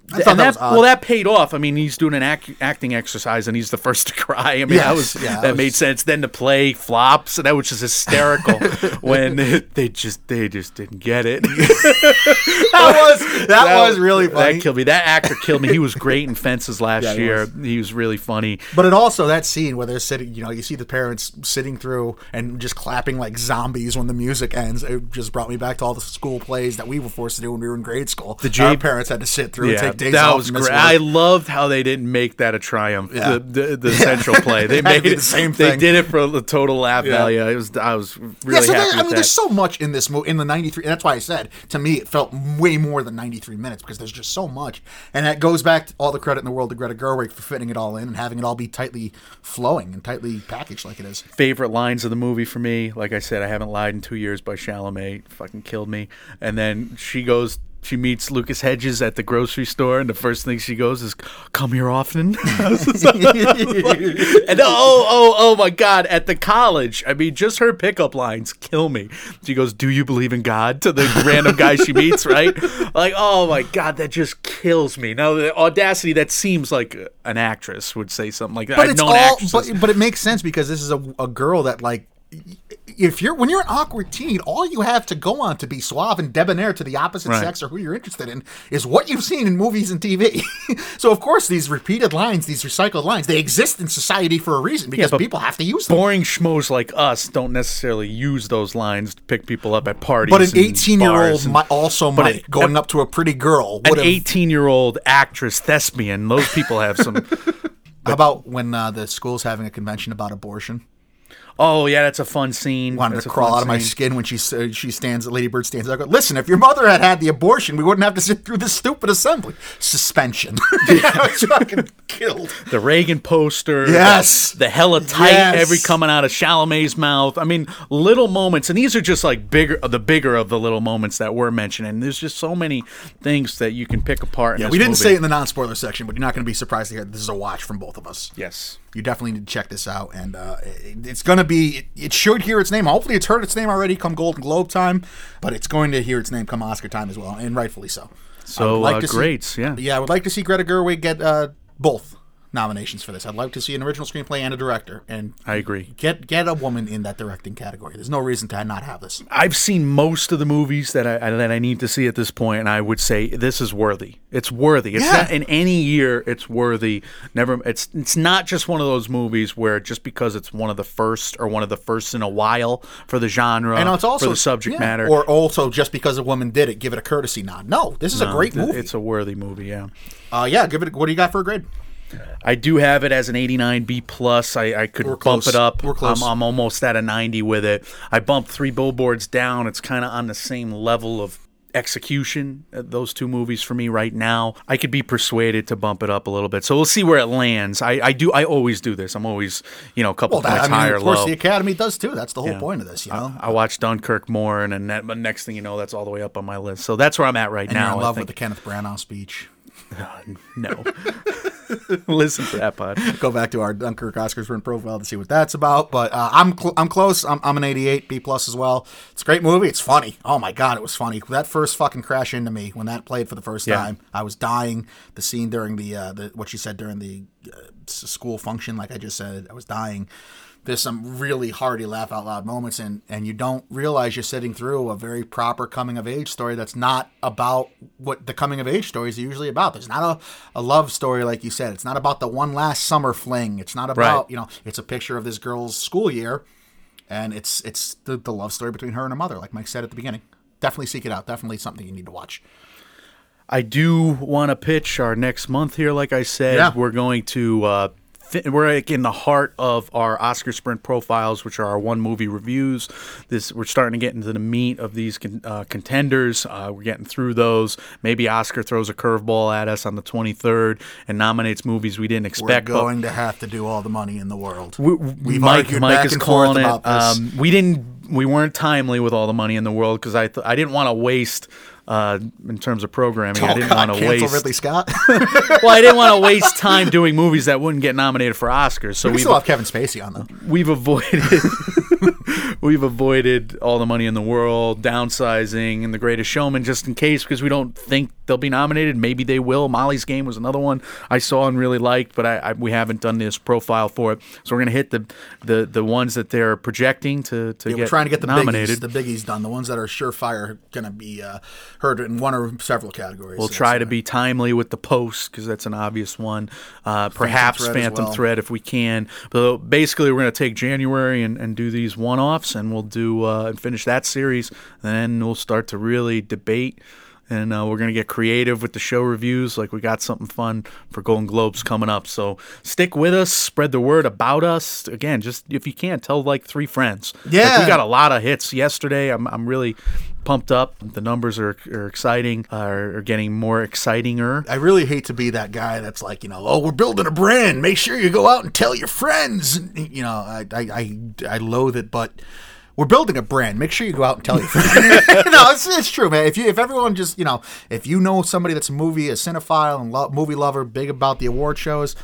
I thought and that that, was odd. well, that paid off. I mean, he's doing an act, acting exercise, and he's the first to cry. I mean, Yes, that was yeah, that that was- made sense. Then the play flops, and that was just hysterical when they just they just didn't get it. that was that, was really funny. That killed me. That actor killed me. He was great in Fences last Yeah, he year. was. He was really funny. But it also, that scene where they're sitting, you know, you see the parents sitting through and just clapping like zombies when the music ends. It just brought me back to all the school plays that we were forced to do when we were in grade school. The J- Our parents had to sit through and take days that off. was and miss great. work. I loved how they didn't make that a triumph. Yeah. The, the, the central play, they It had to made be it the same They thing. did it for the total laugh Yeah. value. It was. I was really yeah, so happy there, I with mean, that. there's so much in this movie, in the ninety-three. And that's why I said, to me, it felt way more than ninety-three minutes because there's just so much. And that goes back to all the credit in the world to Greta Gerwig for fitting it all in and having it all be tightly flowing and tightly packaged like it is. Favorite lines of the movie for me, like I said, I haven't lied in two years by Chalamet. Fucking killed me. And then she goes. She meets Lucas Hedges at the grocery store, and the first thing she goes is, "Come here often." and oh, oh, oh my God! At the college, I mean, just her pickup lines kill me. She goes, "Do you believe in God?" to the random guy she meets, right? Like, oh my God, that just kills me. Now, the audacity that seems like an actress would say something like that. But I've it's known all, actresses. but, but it makes sense because this is a, a girl that like, if you're when you're an awkward teen, all you have to go on to be suave and debonair to the opposite Right. sex or who you're interested in is what you've seen in movies and T V. So of course these repeated lines, these recycled lines, they exist in society for a reason because but people have to use them. Boring schmoes like us don't necessarily use those lines to pick people up at parties. But an and eighteen-year-old bars and- might also but might it- going up to a pretty girl. an would have- eighteen-year-old actress thespian. Those people have some. How about when uh, the school's having a convention about abortion? Oh yeah, that's a fun scene. Wanted That's to a crawl fun out of my scene. skin when she uh, she stands. Lady Bird stands. I go, listen, if your mother had had the abortion, we wouldn't have to sit through this stupid assembly. Suspension. I was fucking killed. The Reagan poster. Yes. The, the hella tight Yes. every coming out of Chalamet's mouth. I mean, little moments, and these are just like bigger, the bigger of the little moments that we're mentioning. There's just so many things that you can pick apart. In Yeah, this we didn't movie. say it in the non-spoiler section, but you're not going to be surprised to hear this is a watch from both of us. Yes. You definitely need to check this out, and uh, it, it's going to be. It, it should hear its name. Hopefully, it's heard its name already come Golden Globe time, but it's going to hear its name come Oscar time as well, and rightfully so. I So would uh, to see- greats, yeah. Yeah, I would like to see Greta Gerwig get uh, both nominations for this. I'd like to see an original screenplay and a director, and I agree. get get a woman in that directing category. There's no reason to not have this. I've seen most of the movies that I that I need to see at this point, and I would say this is worthy. It's worthy. It's Yeah. not in any year. It's worthy. Never. It's it's not just one of those movies where just because it's one of the first or one of the first in a while for the genre And it's also for the subject yeah, matter, or also just because a woman did it, give it a courtesy nod. No, this is a No, great th- movie. It's a worthy movie. Yeah. uh, yeah, give it. What do you got for a grade? I do have it as an eighty-nine B plus. I, I could We're bump close. it up. We're close. I'm, I'm almost at a ninety with it. I bumped Three Billboards down. It's kind of on the same level of execution. uh, Those two movies for me right now. I could be persuaded to bump it up a little bit. So we'll see where it lands. I, I do. I always do this. I'm always, you know, a couple Well, that, points I mean, high or of course, low. the Academy does too. That's the whole Yeah. point of this, you know. I watched Dunkirk more, and then that, but next thing you know, that's all the way up on my list. So that's where I'm at right and now. you're in I love think. with the Kenneth Branagh speech. No. Listen to that pod. Go back to our Dunkirk Oscars win profile to see what that's about. But uh, I'm cl- I'm close. I'm, I'm an eighty-eight B plus as well. It's a great movie. It's funny. Oh my god, it was funny. That first fucking crash into me when that played for the first Yeah. time, I was dying. The scene during the uh, the what she said during the uh, s- school function, like I just said, I was dying. There's some really hearty laugh out loud moments, and, and you don't realize you're sitting through a very proper coming of age story that's not about what the coming of age stories are usually about. There's not a, a love story like you said. It's not about the one last summer fling. It's not about, Right. you know, it's a picture of this girl's school year, and it's it's the, the love story between her and her mother, like Mike said at the beginning. Definitely seek it out. Definitely something you need to watch. I do want to pitch our next month here. Like I said, Yeah. we're going to uh, fit, we're like in the heart of our Oscar Sprint profiles, which are our one movie reviews. This we're starting to get into the meat of these con, uh, contenders. Uh, we're getting through those. Maybe Oscar throws a curveball at us on the twenty-third and nominates movies we didn't We're expect. but- going to have to do all the money in the world. we, We've Mike, argued Mike back is and forth calling it. about this. Um, we didn't. We weren't timely with all the money in the world because I th- I didn't want to waste uh, in terms of programming. Oh, I didn't God, want to cancel waste. Ridley Scott. Well, I didn't want to waste time doing movies that wouldn't get nominated for Oscars. So we we've still have Kevin Spacey on though. we've avoided we've avoided All the Money in the World, Downsizing, and The Greatest Showman just in case, because we don't think they'll be nominated. Maybe they will. Molly's Game was another one I saw and really liked, but I, I we haven't done this profile for it. So we're gonna hit the the, the ones that they're projecting to to Yeah, get we're trying to get the nominated. biggies, the biggies done. The ones that are surefire are going to be uh, heard in one or several categories. We'll So try that's, to uh, be timely with the post because that's an obvious one. Uh, perhaps Thread as Phantom well. Thread if we can. But basically, we're going to take January and, and do these one-offs, and we'll do uh, and finish that series. And then we'll start to really debate. And uh, we're going to get creative with the show reviews. Like, we got something fun for Golden Globes coming up. So stick with us. Spread the word about us. Again, just if you can, tell like three friends. Yeah. Like, we got a lot of hits yesterday. I'm, I'm really pumped up. The numbers are, are exciting, uh, are getting more excitinger. I really hate to be that guy that's like, you know, oh, we're building a brand. Make sure you go out and tell your friends. And, you know, I, I, I, I loathe it, but we're building a brand. Make sure you go out and tell your friends. No, it's, it's true, man. If you, if everyone just, you know, if you know somebody that's a movie, a cinephile and lo- movie lover, big about the award shows,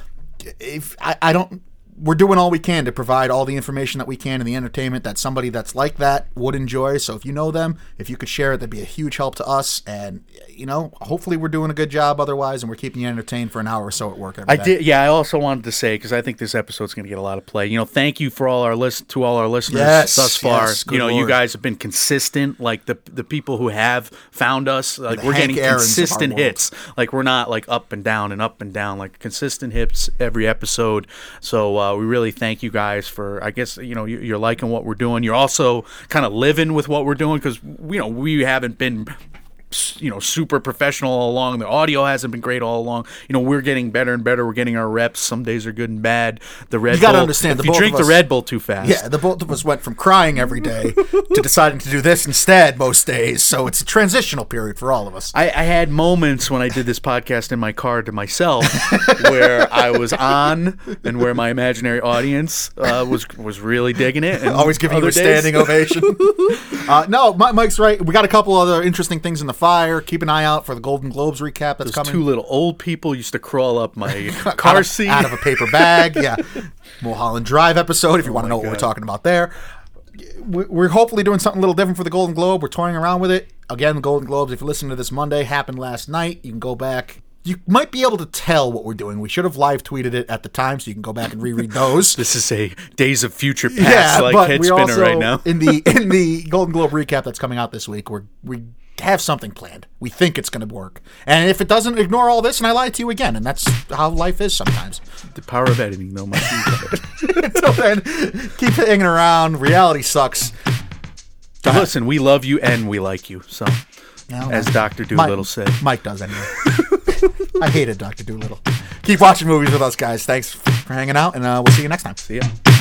if I, I don't. We're doing all we can to provide all the information that we can and the entertainment that somebody that's like that would enjoy. So if you know them, if you could share it, that'd be a huge help to us. And, you know, hopefully we're doing a good job otherwise, and we're keeping you entertained for an hour or so at work every I day. did, yeah. I also wanted to say, because I think this episode's going to get a lot of play. You know, thank you for all our list to all our listeners Yes, thus far. yes, good you know, you Lord. guys have been consistent. Like the the people who have found us, like The we're Hank getting Aarons of our consistent world. hits. Like we're not like up and down and up and down. Like consistent hits every episode. So uh, we really thank you guys for. I guess you know you- you're liking what we're doing. You're also kind of living with what we're doing because you know we haven't been. You know, super professional all along. The audio hasn't been great all along. You know, we're getting better and better. We're getting our reps. Some days are good and bad. The Red You gotta Bull. understand, if the you both drink of the us- Red Bull too fast. Yeah, the both of us went from crying every day to deciding to do this instead most days. So it's a transitional period for all of us. I, I had moments when I did this podcast in my car to myself where I was on and where my imaginary audience uh, was was really digging it. And Always giving you other a days- standing ovation. uh, no, Mi- Mike's right. We got a couple other interesting things in the fire. Keep an eye out for the Golden Globes recap that's Those coming. two little old people used to crawl up my car out of, seat. out of a paper bag. Yeah, Mulholland Drive episode. If you want to know what we're God. talking about there, We- we're hopefully doing something a little different for the Golden Globe. We're toying around with it again. The Golden Globes, if you're listening to this Monday, happened last night. You can go back. You might be able to tell what we're doing. We should have live tweeted it at the time, so you can go back and reread those. This is a Days of Future Past like head we spinner also, right now. in the in the Golden Globe recap that's coming out this week, we're we have something planned. We think it's going to work, and if it doesn't, ignore all this, and I lie to you again, and that's how life is sometimes. The power of editing, though, my Until then, keep hanging around. Reality sucks. Listen, we love you and we like you. So, No, as no. Doctor Mike- Doolittle said. Mike does anyway. I hated Doctor Doolittle. Keep watching movies with us, guys. Thanks for hanging out, and uh, we'll see you next time. See ya.